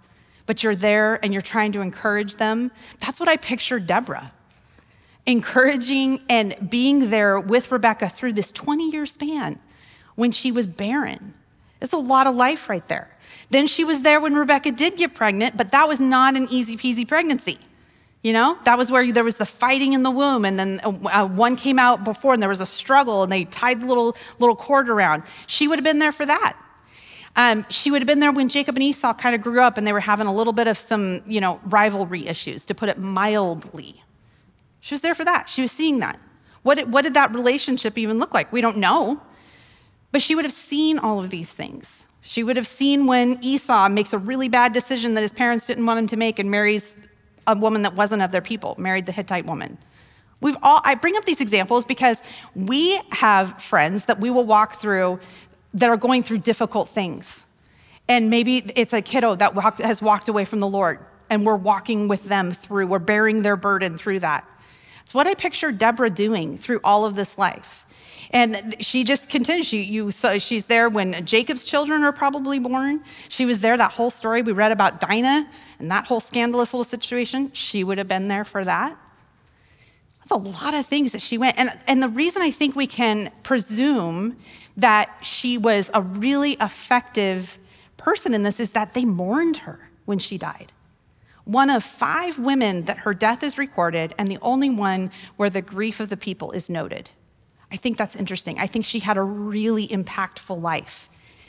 but you're there and you're trying to encourage them. That's what I picture Deborah, encouraging and being there with Rebekah through this 20-year span when she was barren. It's a lot of life right there. Then she was there when Rebekah did get pregnant, but that was not an easy peasy pregnancy. That was where there was the fighting in the womb, and then one came out before, and there was a struggle, and they tied the little cord around. She would have been there for that. She would have been there when Jacob and Esau kind of grew up, and they were having a little bit of some, rivalry issues, to put it mildly. She was there for that. She was seeing that. What did that relationship even look like? We don't know. But she would have seen all of these things. She would have seen when Esau makes a really bad decision that his parents didn't want him to make and marries a woman that wasn't of their people, married the Hittite woman. I bring up these examples because we have friends that we will walk through that are going through difficult things. And maybe it's a kiddo that has walked away from the Lord, and we're walking with them through, we're bearing their burden through that. It's what I picture Deborah doing through all of this life. And she just continues. She's there when Jacob's children are probably born. She was there, that whole story we read about Dinah and that whole scandalous little situation. She would have been there for that. That's a lot of things that she went. And the reason I think we can presume that she was a really effective person in this is that they mourned her when she died. One of 5 women that her death is recorded, and the only one where the grief of the people is noted. I think that's interesting. I think she had a really impactful life.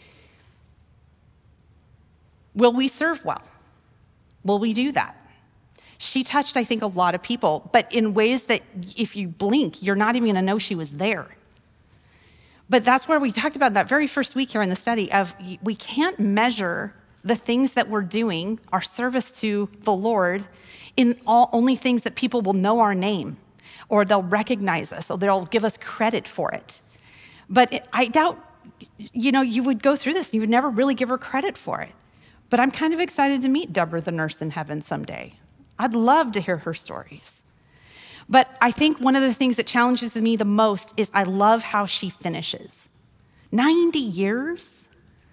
Will we serve well? Will we do that? She touched, I think, a lot of people, but in ways that if you blink, you're not even going to know she was there. But that's where we talked about that very first week here in the study of we can't measure the things that we're doing, our service to the Lord, in only things that people will know our name, or they'll recognize us, or they'll give us credit for it. But I doubt, you would go through this and you would never really give her credit for it. But I'm kind of excited to meet Deborah the nurse in heaven someday. I'd love to hear her stories. But I think one of the things that challenges me the most is I love how she finishes. 90 years,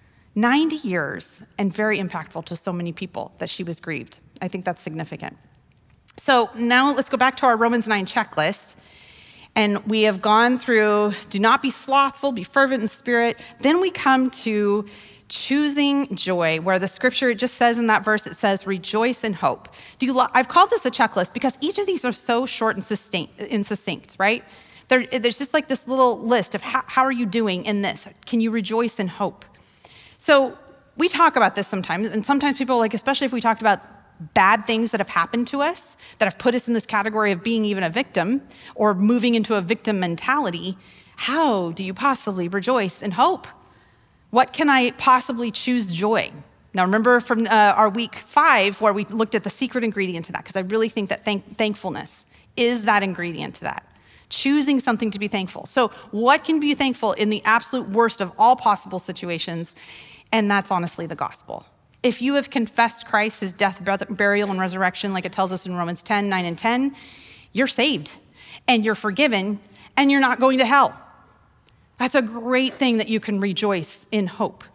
and very impactful to so many people that she was grieved. I think that's significant. So now let's go back to our Romans 9 checklist. And we have gone through, do not be slothful, be fervent in spirit. Then we come to choosing joy, where the scripture, it just says in that verse, it says, rejoice in hope. I've called this a checklist because each of these are so short and succinct, right? There's just like this little list of how are you doing in this? Can you rejoice in hope? So we talk about this sometimes, and sometimes people, like, especially if we talked about bad things that have happened to us, that have put us in this category of being even a victim or moving into a victim mentality, how do you possibly rejoice in hope? What can I possibly choose joy? Now, remember from our week 5 where we looked at the secret ingredient to that, because I really think that thankfulness is that ingredient to that. Choosing something to be thankful. So what can be thankful in the absolute worst of all possible situations? And that's honestly the gospel. If you have confessed Christ, his death, burial, and resurrection, like it tells us in Romans 10, 9, and 10, you're saved, and you're forgiven, and you're not going to hell. That's a great thing that you can rejoice in hope.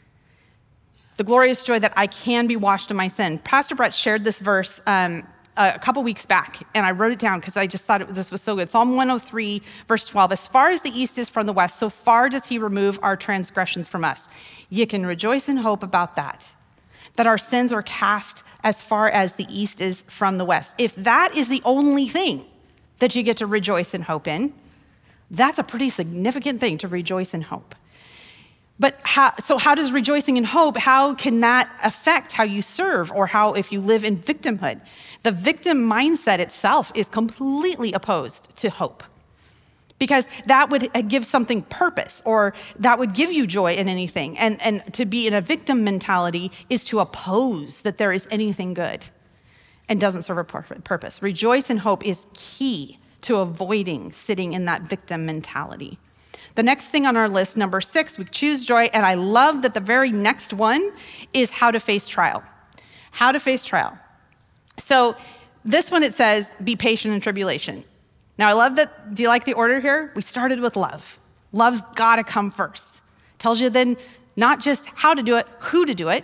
The glorious joy that I can be washed of my sin. Pastor Brett shared this verse a couple weeks back, and I wrote it down because I just thought this was so good. Psalm 103, verse 12, as far as the east is from the west, so far does he remove our transgressions from us. You can rejoice in hope about that our sins are cast as far as the east is from the west. If that is the only thing that you get to rejoice and hope in, that's a pretty significant thing to rejoice in hope. But how does rejoicing in hope, how can that affect how you serve or how if you live in victimhood? The victim mindset itself is completely opposed to hope, because that would give something purpose, or that would give you joy in anything. And to be in a victim mentality is to oppose that there is anything good and doesn't serve a purpose. Rejoice in hope is key to avoiding sitting in that victim mentality. The next thing on our list, number 6, we choose joy. And I love that the very next one is how to face trial. How to face trial. So this one, it says, be patient in tribulation. Now, I love that. Do you like the order here? We started with love. Love's got to come first. Tells you then not just how to do it, who to do it.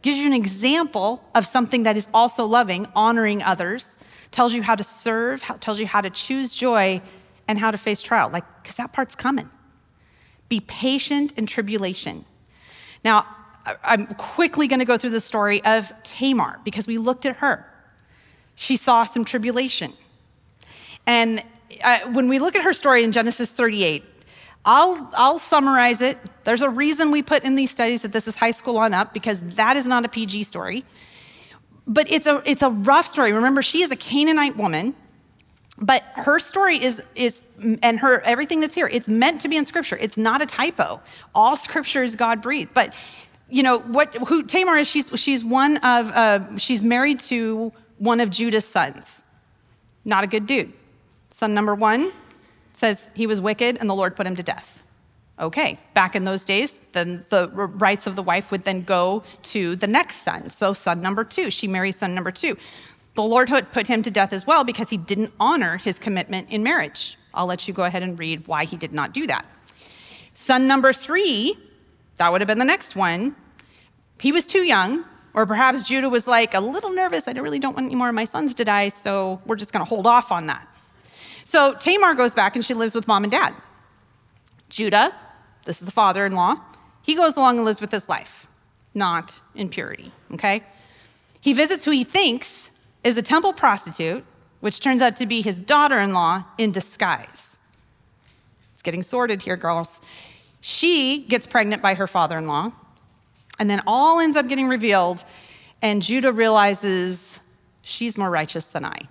gives you an example of something that is also loving, honoring others, tells you how to serve, tells you how to choose joy, and how to face trial. Because that part's coming. Be patient in tribulation. Now, I'm quickly going to go through the story of Tamar because we looked at her. She saw some tribulation. And when we look at her story in Genesis 38, I'll summarize it. There's a reason we put in these studies that this is high school on up, because that is not a PG story. But it's a rough story. Remember, she is a Canaanite woman, but her story is and her everything that's here, it's meant to be in Scripture. It's not a typo. All Scripture is God-breathed. But who Tamar is? She's married to one of Judah's sons. Not a good dude. Son number 1 says he was wicked and the Lord put him to death. Okay, back in those days, then the rights of the wife would then go to the next son. So son number 2, she marries son number 2. The Lord put him to death as well because he didn't honor his commitment in marriage. I'll let you go ahead and read why he did not do that. Son number 3, that would have been the next one. He was too young, or perhaps Judah was like a little nervous. I really don't want any more of my sons to die, so we're just going to hold off on that. So Tamar goes back and she lives with mom and dad. Judah, this is the father-in-law, he goes along and lives with his life, not in purity, okay? He visits who he thinks is a temple prostitute, which turns out to be his daughter-in-law in disguise. It's getting sordid here, girls. She gets pregnant by her father-in-law, and then all ends up getting revealed, and Judah realizes she's more righteous than I.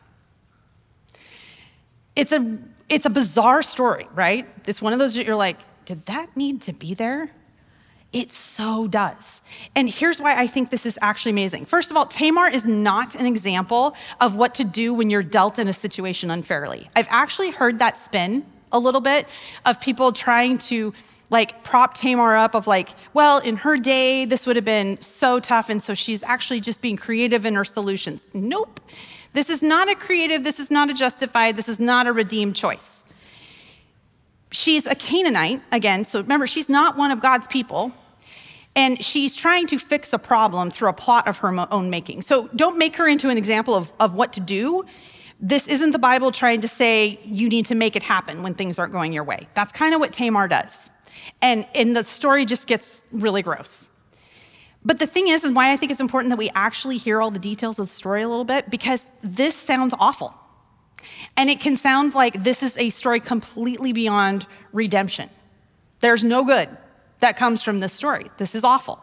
It's a bizarre story, right? It's one of those that you're like, did that need to be there? It so does. And here's why I think this is actually amazing. First of all, Tamar is not an example of what to do when you're dealt in a situation unfairly. I've actually heard that spin a little bit of people trying to prop Tamar up of well, in her day, this would have been so tough, and so she's actually just being creative in her solutions. Nope. This is not a creative, this is not a justified, this is not a redeemed choice. She's a Canaanite, again, so remember, she's not one of God's people, and she's trying to fix a problem through a plot of her own making. So don't make her into an example of what to do. This isn't the Bible trying to say you need to make it happen when things aren't going your way. That's kind of what Tamar does. And the story just gets really gross. But the thing is why I think it's important that we actually hear all the details of the story a little bit, because this sounds awful. And it can sound like this is a story completely beyond redemption. There's no good that comes from this story. This is awful.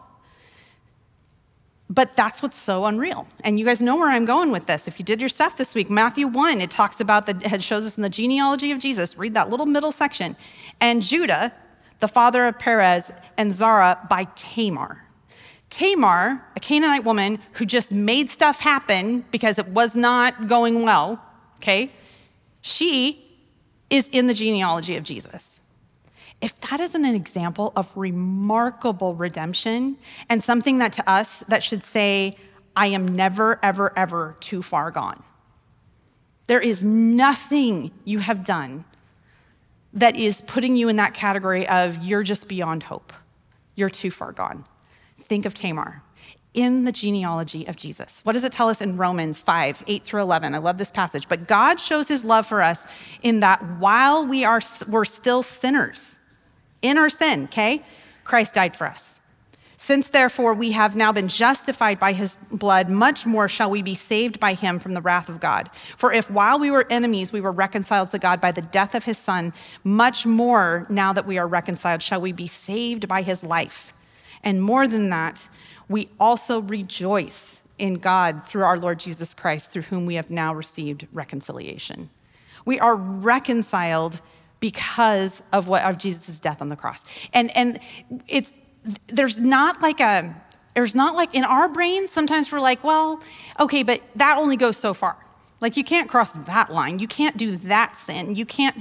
But that's what's so unreal. And you guys know where I'm going with this. If you did your stuff this week, Matthew 1, it talks about it shows us in the genealogy of Jesus. Read that little middle section. And Judah, the father of Perez, and Zara by Tamar. Tamar, a Canaanite woman who just made stuff happen because it was not going well, okay? She is in the genealogy of Jesus. If that isn't an example of remarkable redemption and something that to us that should say, I am never, ever, ever too far gone. There is nothing you have done that is putting you in that category of you're just beyond hope. You're too far gone. Think of Tamar in the genealogy of Jesus. What does it tell us in Romans 5, 8 through 11? I love this passage. But God shows his love for us in that while we're still sinners, in our sin, okay, Christ died for us. Since therefore we have now been justified by his blood, much more shall we be saved by him from the wrath of God. For if while we were enemies, we were reconciled to God by the death of his son, much more now that we are reconciled, shall we be saved by his life. And more than that, we also rejoice in God through our Lord Jesus Christ, through whom we have now received reconciliation. We are reconciled because of Jesus' death on the cross. And there's not like in our brain, sometimes we're like, well, okay, but that only goes so far. Like you can't cross that line. You can't do that sin.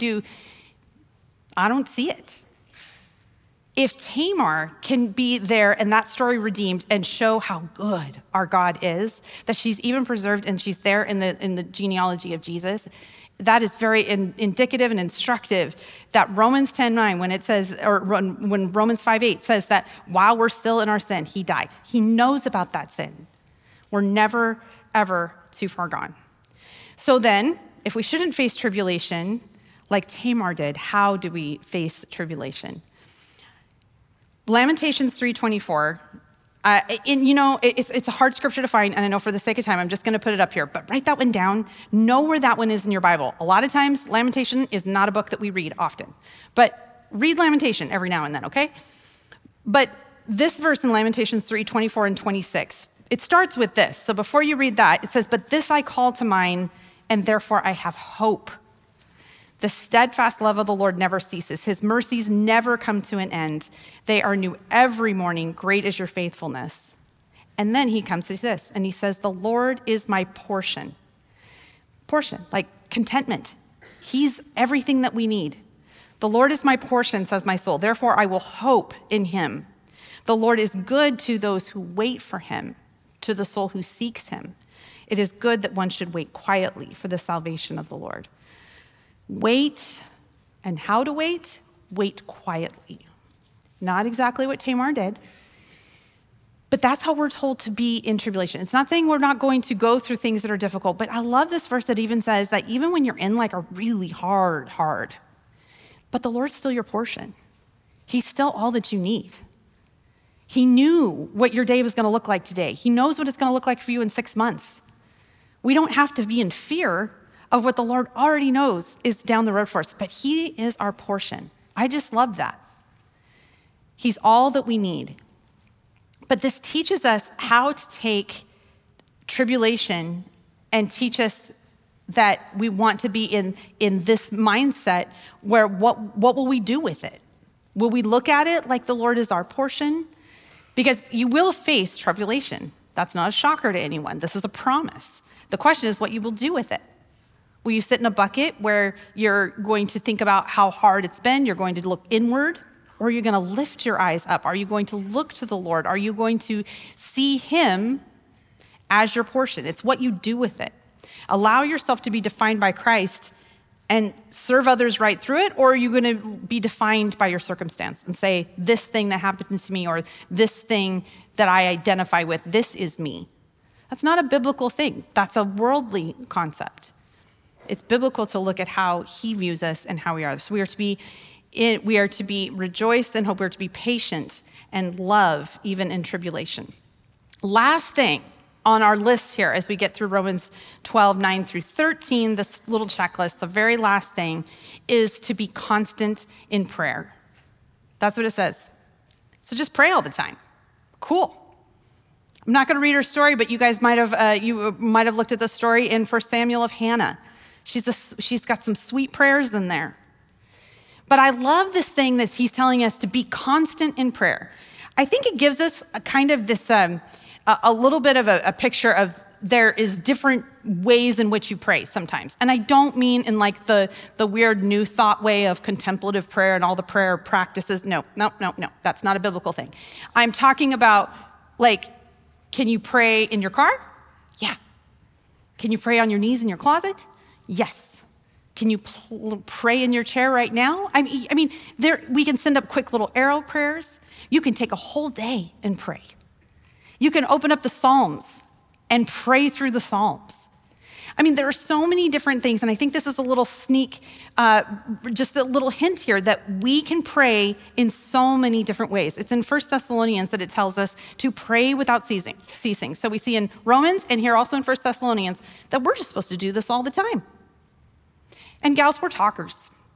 I don't see it. If Tamar can be there and that story redeemed and show how good our God is, that she's even preserved and she's there in the genealogy of Jesus, that is very indicative and instructive that Romans 10:9, when it says, or when Romans 5:8 says that while we're still in our sin, he died. He knows about that sin. We're never, ever too far gone. So then, if we shouldn't face tribulation like Tamar did, how do we face tribulation? Lamentations 3:24, it's a hard scripture to find, and I know for the sake of time, I'm just going to put it up here, but write that one down. Know where that one is in your Bible. A lot of times, Lamentation is not a book that we read often, but read Lamentation every now and then, okay? But this verse in Lamentations 3:24 and 26, it starts with this. So before you read that, it says, "But this I call to mind, and therefore I have hope. The steadfast love of the Lord never ceases. His mercies never come to an end. They are new every morning. Great is your faithfulness." And then he comes to this, and he says, "The Lord is my portion." Portion, like contentment. He's everything that we need. "The Lord is my portion," says my soul. "Therefore I will hope in him. The Lord is good to those who wait for him, to the soul who seeks him. It is good that one should wait quietly for the salvation of the Lord." Wait, and how to wait? Wait quietly. Not exactly what Tamar did, but that's how we're told to be in tribulation. It's not saying we're not going to go through things that are difficult, but I love this verse that even says that even when you're in like a really hard, but the Lord's still your portion. He's still all that you need. He knew what your day was going to look like today. He knows what it's going to look like for you in 6 months. We don't have to be in fear of what the Lord already knows is down the road for us, but he is our portion. I just love that. He's all that we need. But this teaches us how to take tribulation and teach us that we want to be in this mindset where what will we do with it? Will we look at it like the Lord is our portion? Because you will face tribulation. That's not a shocker to anyone. This is a promise. The question is what you will do with it. Will you sit in a bucket where you're going to think about how hard it's been, you're going to look inward, or are you going to lift your eyes up? Are you going to look to the Lord? Are you going to see him as your portion? It's what you do with it. Allow yourself to be defined by Christ and serve others right through it, or are you going to be defined by your circumstance and say, this thing that happened to me, or this thing that I identify with, this is me? That's not a biblical thing. That's a worldly concept. It's biblical to look at how he views us and how we are. So we are to be rejoice and hope. We are to be patient and love even in tribulation. Last thing on our list here as we get through Romans 12:9 through 13, this little checklist, the very last thing is to be constant in prayer. That's what it says. So just pray all the time. Cool. I'm not going to read her story, but you guys might have looked at the story in 1 Samuel of Hannah. She's got some sweet prayers in there. But I love this thing that he's telling us to be constant in prayer. I think it gives us a kind of this, a little bit of a picture of there is different ways in which you pray sometimes. And I don't mean in like the weird new thought way of contemplative prayer and all the prayer practices. No. That's not a biblical thing. I'm talking about like, can you pray in your car? Yeah. Can you pray on your knees in your closet? Yes. Can you pray in your chair right now? I mean, we can send up quick little arrow prayers. You can take a whole day and pray. You can open up the Psalms and pray through the Psalms. I mean, there are so many different things, and I think this is a little sneak, just a little hint here that we can pray in so many different ways. It's in 1 Thessalonians that it tells us to pray without ceasing. So we see in Romans and here also in 1 Thessalonians that we're just supposed to do this all the time. And gals, we're talkers.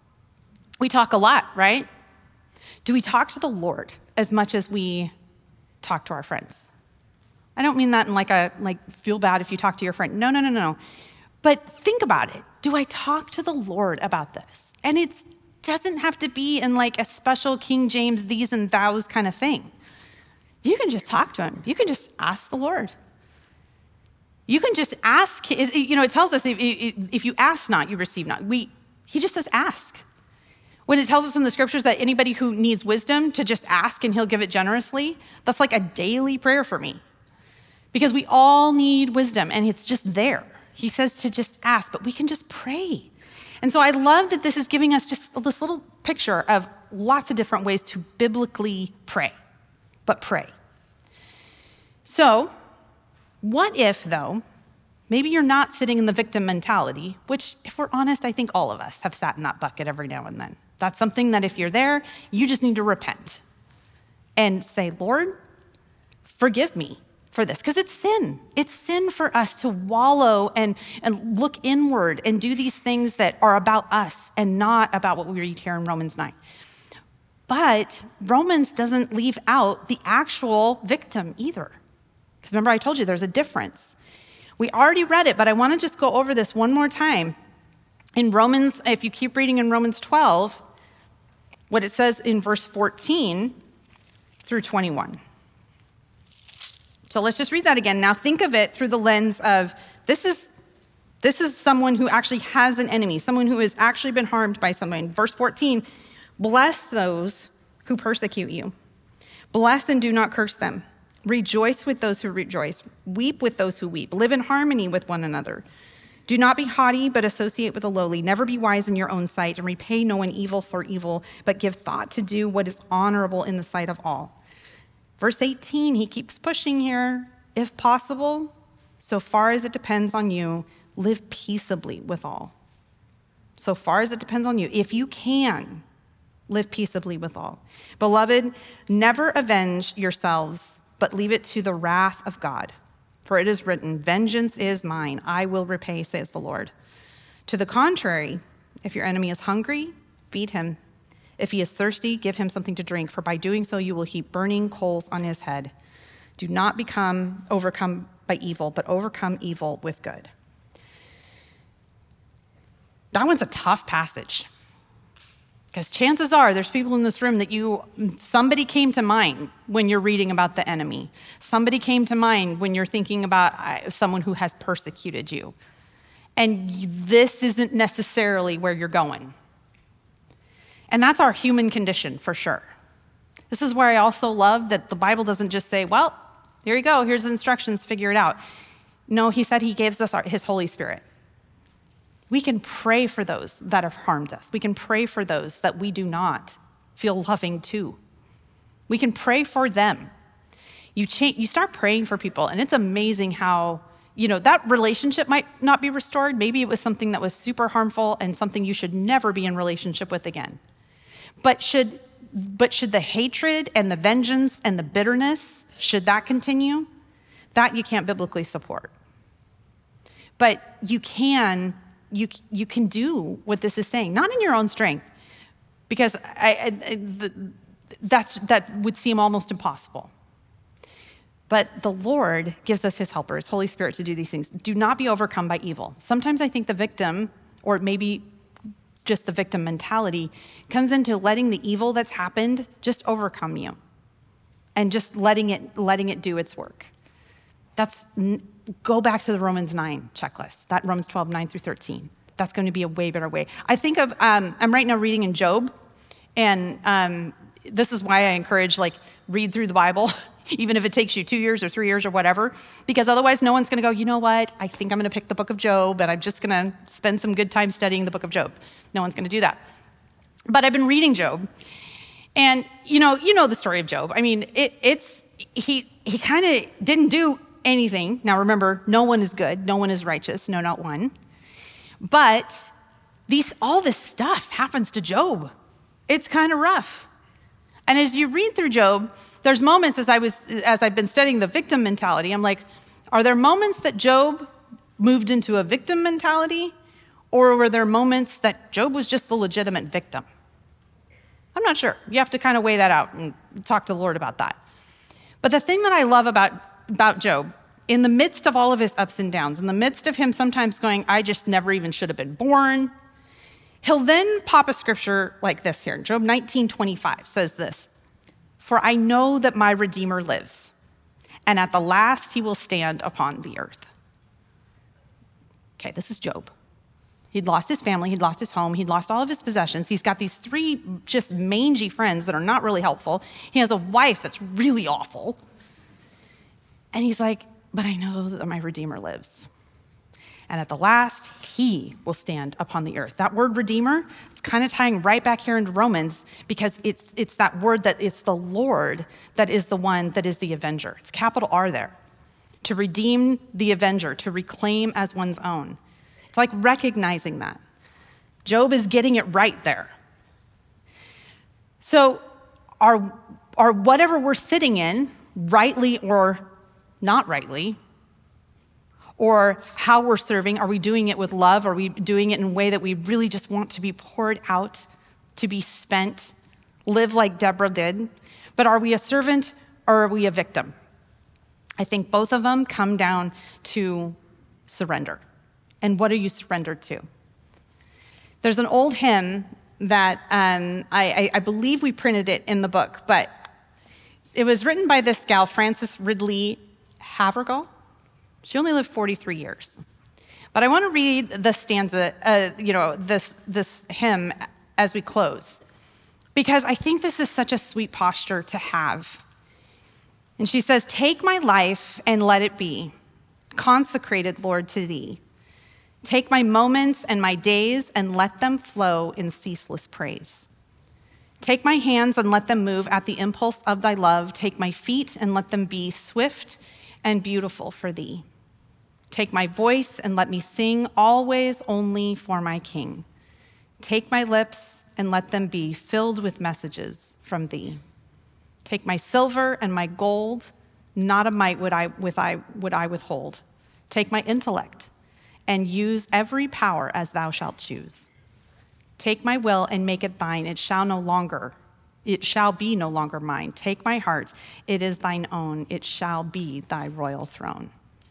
We talk a lot, right? Do we talk to the Lord as much as we talk to our friends? I don't mean that in like feel bad if you talk to your friend. No. But think about it. Do I talk to the Lord about this? And it doesn't have to be in like a special King James these and thous kind of thing. You can just talk to him. You can just ask the Lord. You can just ask. It tells us if you ask not, you receive not. He just says ask. When it tells us in the scriptures that anybody who needs wisdom to just ask and he'll give it generously, that's like a daily prayer for me. Because we all need wisdom and it's just there. He says to just ask, but we can just pray. And so I love that this is giving us just this little picture of lots of different ways to biblically pray, but pray. So what if, though, maybe you're not sitting in the victim mentality, which, if we're honest, I think all of us have sat in that bucket every now and then. That's something that if you're there, you just need to repent and say, Lord, forgive me for this, because it's sin. It's sin for us to wallow and look inward and do these things that are about us and not about what we read here in Romans 9. But Romans doesn't leave out the actual victim either. Because remember, I told you there's a difference. We already read it, but I want to just go over this one more time. In Romans, if you keep reading in Romans 12, what it says in verse 14 through 21. So let's just read that again. Now think of it through the lens of this is someone who actually has an enemy, someone who has actually been harmed by someone. Verse 14, bless those who persecute you. Bless and do not curse them. Rejoice with those who rejoice. Weep with those who weep. Live in harmony with one another. Do not be haughty, but associate with the lowly. Never be wise in your own sight, and repay no one evil for evil, but give thought to do what is honorable in the sight of all. Verse 18, he keeps pushing here. If possible, so far as it depends on you, live peaceably with all. So far as it depends on you, if you can, live peaceably with all. Beloved, never avenge yourselves, but leave it to the wrath of God. For it is written, vengeance is mine, I will repay, says the Lord. To the contrary, if your enemy is hungry, feed him. If he is thirsty, give him something to drink, for by doing so you will heap burning coals on his head. Do not become overcome by evil, but overcome evil with good. That one's a tough passage. Because chances are there's people in this room that somebody came to mind when you're reading about the enemy. Somebody came to mind when you're thinking about someone who has persecuted you. And this isn't necessarily where you're going. And that's our human condition for sure. This is where I also love that the Bible doesn't just say, well, here you go, here's the instructions, figure it out. No, he said he gives us his Holy Spirit. We can pray for those that have harmed us. We can pray for those that we do not feel loving to. We can pray for them. You start praying for people, and it's amazing how, that relationship might not be restored. Maybe it was something that was super harmful and something you should never be in relationship with again. But should the hatred and the vengeance and the bitterness, should that continue? That you can't biblically support. But you can do what this is saying, not in your own strength, because that would seem almost impossible. But the Lord gives us his helper, his Holy Spirit, to do these things. Do not be overcome by evil. Sometimes I think the victim, or maybe just the victim mentality, comes into letting the evil that's happened just overcome you and just letting it do its work. Go back to the Romans 9 checklist, that Romans 12, 9 through 13. That's going to be a way better way. I think of, I'm right now reading in Job, and this is why I encourage, read through the Bible, even if it takes you 2 years or 3 years or whatever, because otherwise no one's going to go, you know what, I think I'm going to pick the book of Job, and I'm just going to spend some good time studying the book of Job. No one's going to do that. But I've been reading Job, and you know the story of Job. I mean, he kind of didn't do anything. Now remember, no one is good, no one is righteous, no, not one. But all this stuff happens to Job. It's kind of rough. And as you read through Job, there's moments as I've been studying the victim mentality, I'm like, are there moments that Job moved into a victim mentality, or were there moments that Job was just the legitimate victim? I'm not sure. You have to kind of weigh that out and talk to the Lord about that. But the thing that I love about Job, in the midst of all of his ups and downs, in the midst of him sometimes going, I just never even should have been born, he'll then pop a scripture like this here. Job 19:25 says this, for I know that my Redeemer lives, and at the last he will stand upon the earth. Okay, this is Job. He'd lost his family, he'd lost his home, he'd lost all of his possessions. He's got these 3 just mangy friends that are not really helpful. He has a wife that's really awful. And he's like, but I know that my Redeemer lives. And at the last, he will stand upon the earth. That word redeemer, it's kind of tying right back here into Romans because it's that word that it's the Lord that is the one that is the avenger. It's capital R there. To redeem the avenger, to reclaim as one's own. It's like recognizing that. Job is getting it right there. So our whatever we're sitting in, rightly or not rightly, or how we're serving, are we doing it with love? Are we doing it in a way that we really just want to be poured out, to be spent, live like Deborah did? But are we a servant or are we a victim? I think both of them come down to surrender. And what are you surrendered to? There's an old hymn that I believe we printed it in the book, but it was written by this gal, Frances Ridley Havergal. She only lived 43 years. But I want to read the stanza, this hymn as we close, because I think this is such a sweet posture to have. And she says, "Take my life and let it be consecrated, Lord, to thee. Take my moments and my days and let them flow in ceaseless praise. Take my hands and let them move at the impulse of thy love. Take my feet and let them be swift and beautiful for thee. Take my voice and let me sing always only for my King. Take my lips and let them be filled with messages from thee. Take my silver and my gold, not a mite would I withhold. Take my intellect and use every power as thou shalt choose. Take my will and make it thine, it shall be no longer mine. Take my heart, it is thine own, it shall be thy royal throne."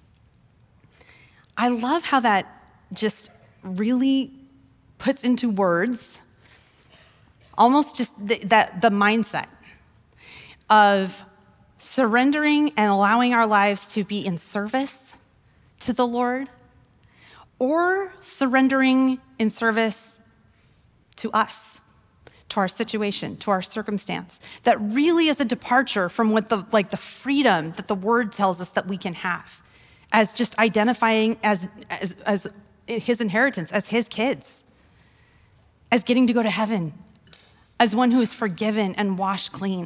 I love how that just really puts into words almost just the mindset of surrendering and allowing our lives to be in service to the Lord, or surrendering in service to us, to our situation, to our circumstance. That really is a departure from what the freedom that the word tells us that we can have, as just identifying as his inheritance, as his kids, as getting to go to heaven, as one who is forgiven and washed clean.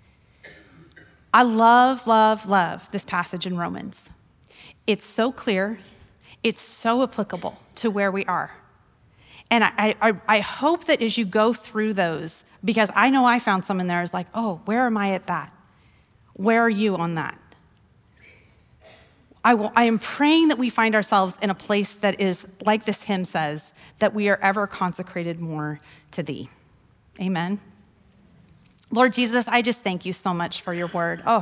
I love, love, love this passage in Romans. It's so clear. It's so applicable to where we are. And I hope that as you go through those, because I know I found some in there, is like, oh, where am I at that? Where are you on that? I am praying that we find ourselves in a place that is, like this hymn says, that we are ever consecrated more to thee. Amen. Lord Jesus, I just thank you so much for your word. Oh,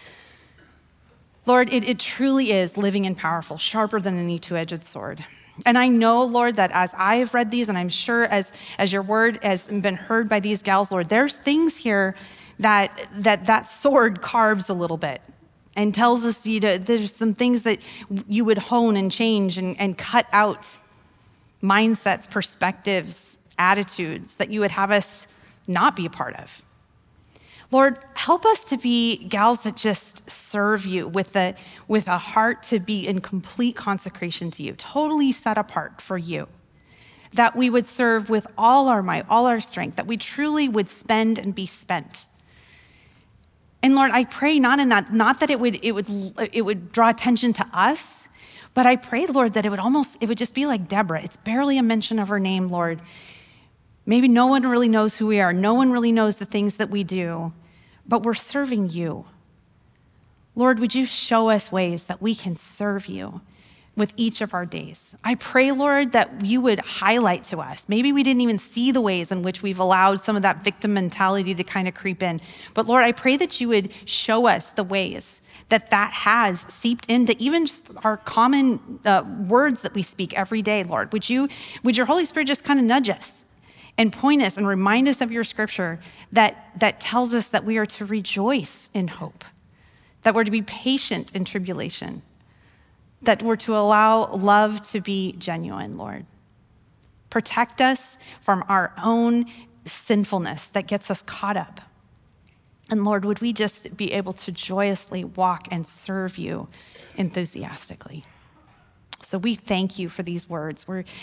Lord, it truly is living and powerful, sharper than any two-edged sword. And I know, Lord, that as I have read these, and I'm sure as your word has been heard by these gals, Lord, there's things here that sword carves a little bit and tells us there's some things that you would hone and change and cut out, mindsets, perspectives, attitudes that you would have us not be a part of. Lord, help us to be gals that just serve you with a heart to be in complete consecration to you, totally set apart for you. That we would serve with all our might, all our strength, that we truly would spend and be spent. And Lord, I pray not that it would draw attention to us, but I pray, Lord, that it would just be like Deborah. It's barely a mention of her name, Lord. Maybe no one really knows who we are. No one really knows the things that we do, but we're serving you. Lord, would you show us ways that we can serve you with each of our days? I pray, Lord, that you would highlight to us. Maybe we didn't even see the ways in which we've allowed some of that victim mentality to kind of creep in. But Lord, I pray that you would show us the ways that has seeped into even just our common words that we speak every day, Lord. Would your Holy Spirit just kind of nudge us and point us and remind us of your scripture that tells us that we are to rejoice in hope, that we're to be patient in tribulation, that we're to allow love to be genuine, Lord. Protect us from our own sinfulness that gets us caught up. And Lord, would we just be able to joyously walk and serve you enthusiastically? So we thank you for these words.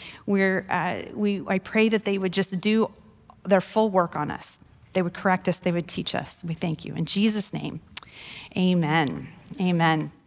I pray that they would just do their full work on us. They would correct us. They would teach us. We thank you. In Jesus' name, amen. Amen.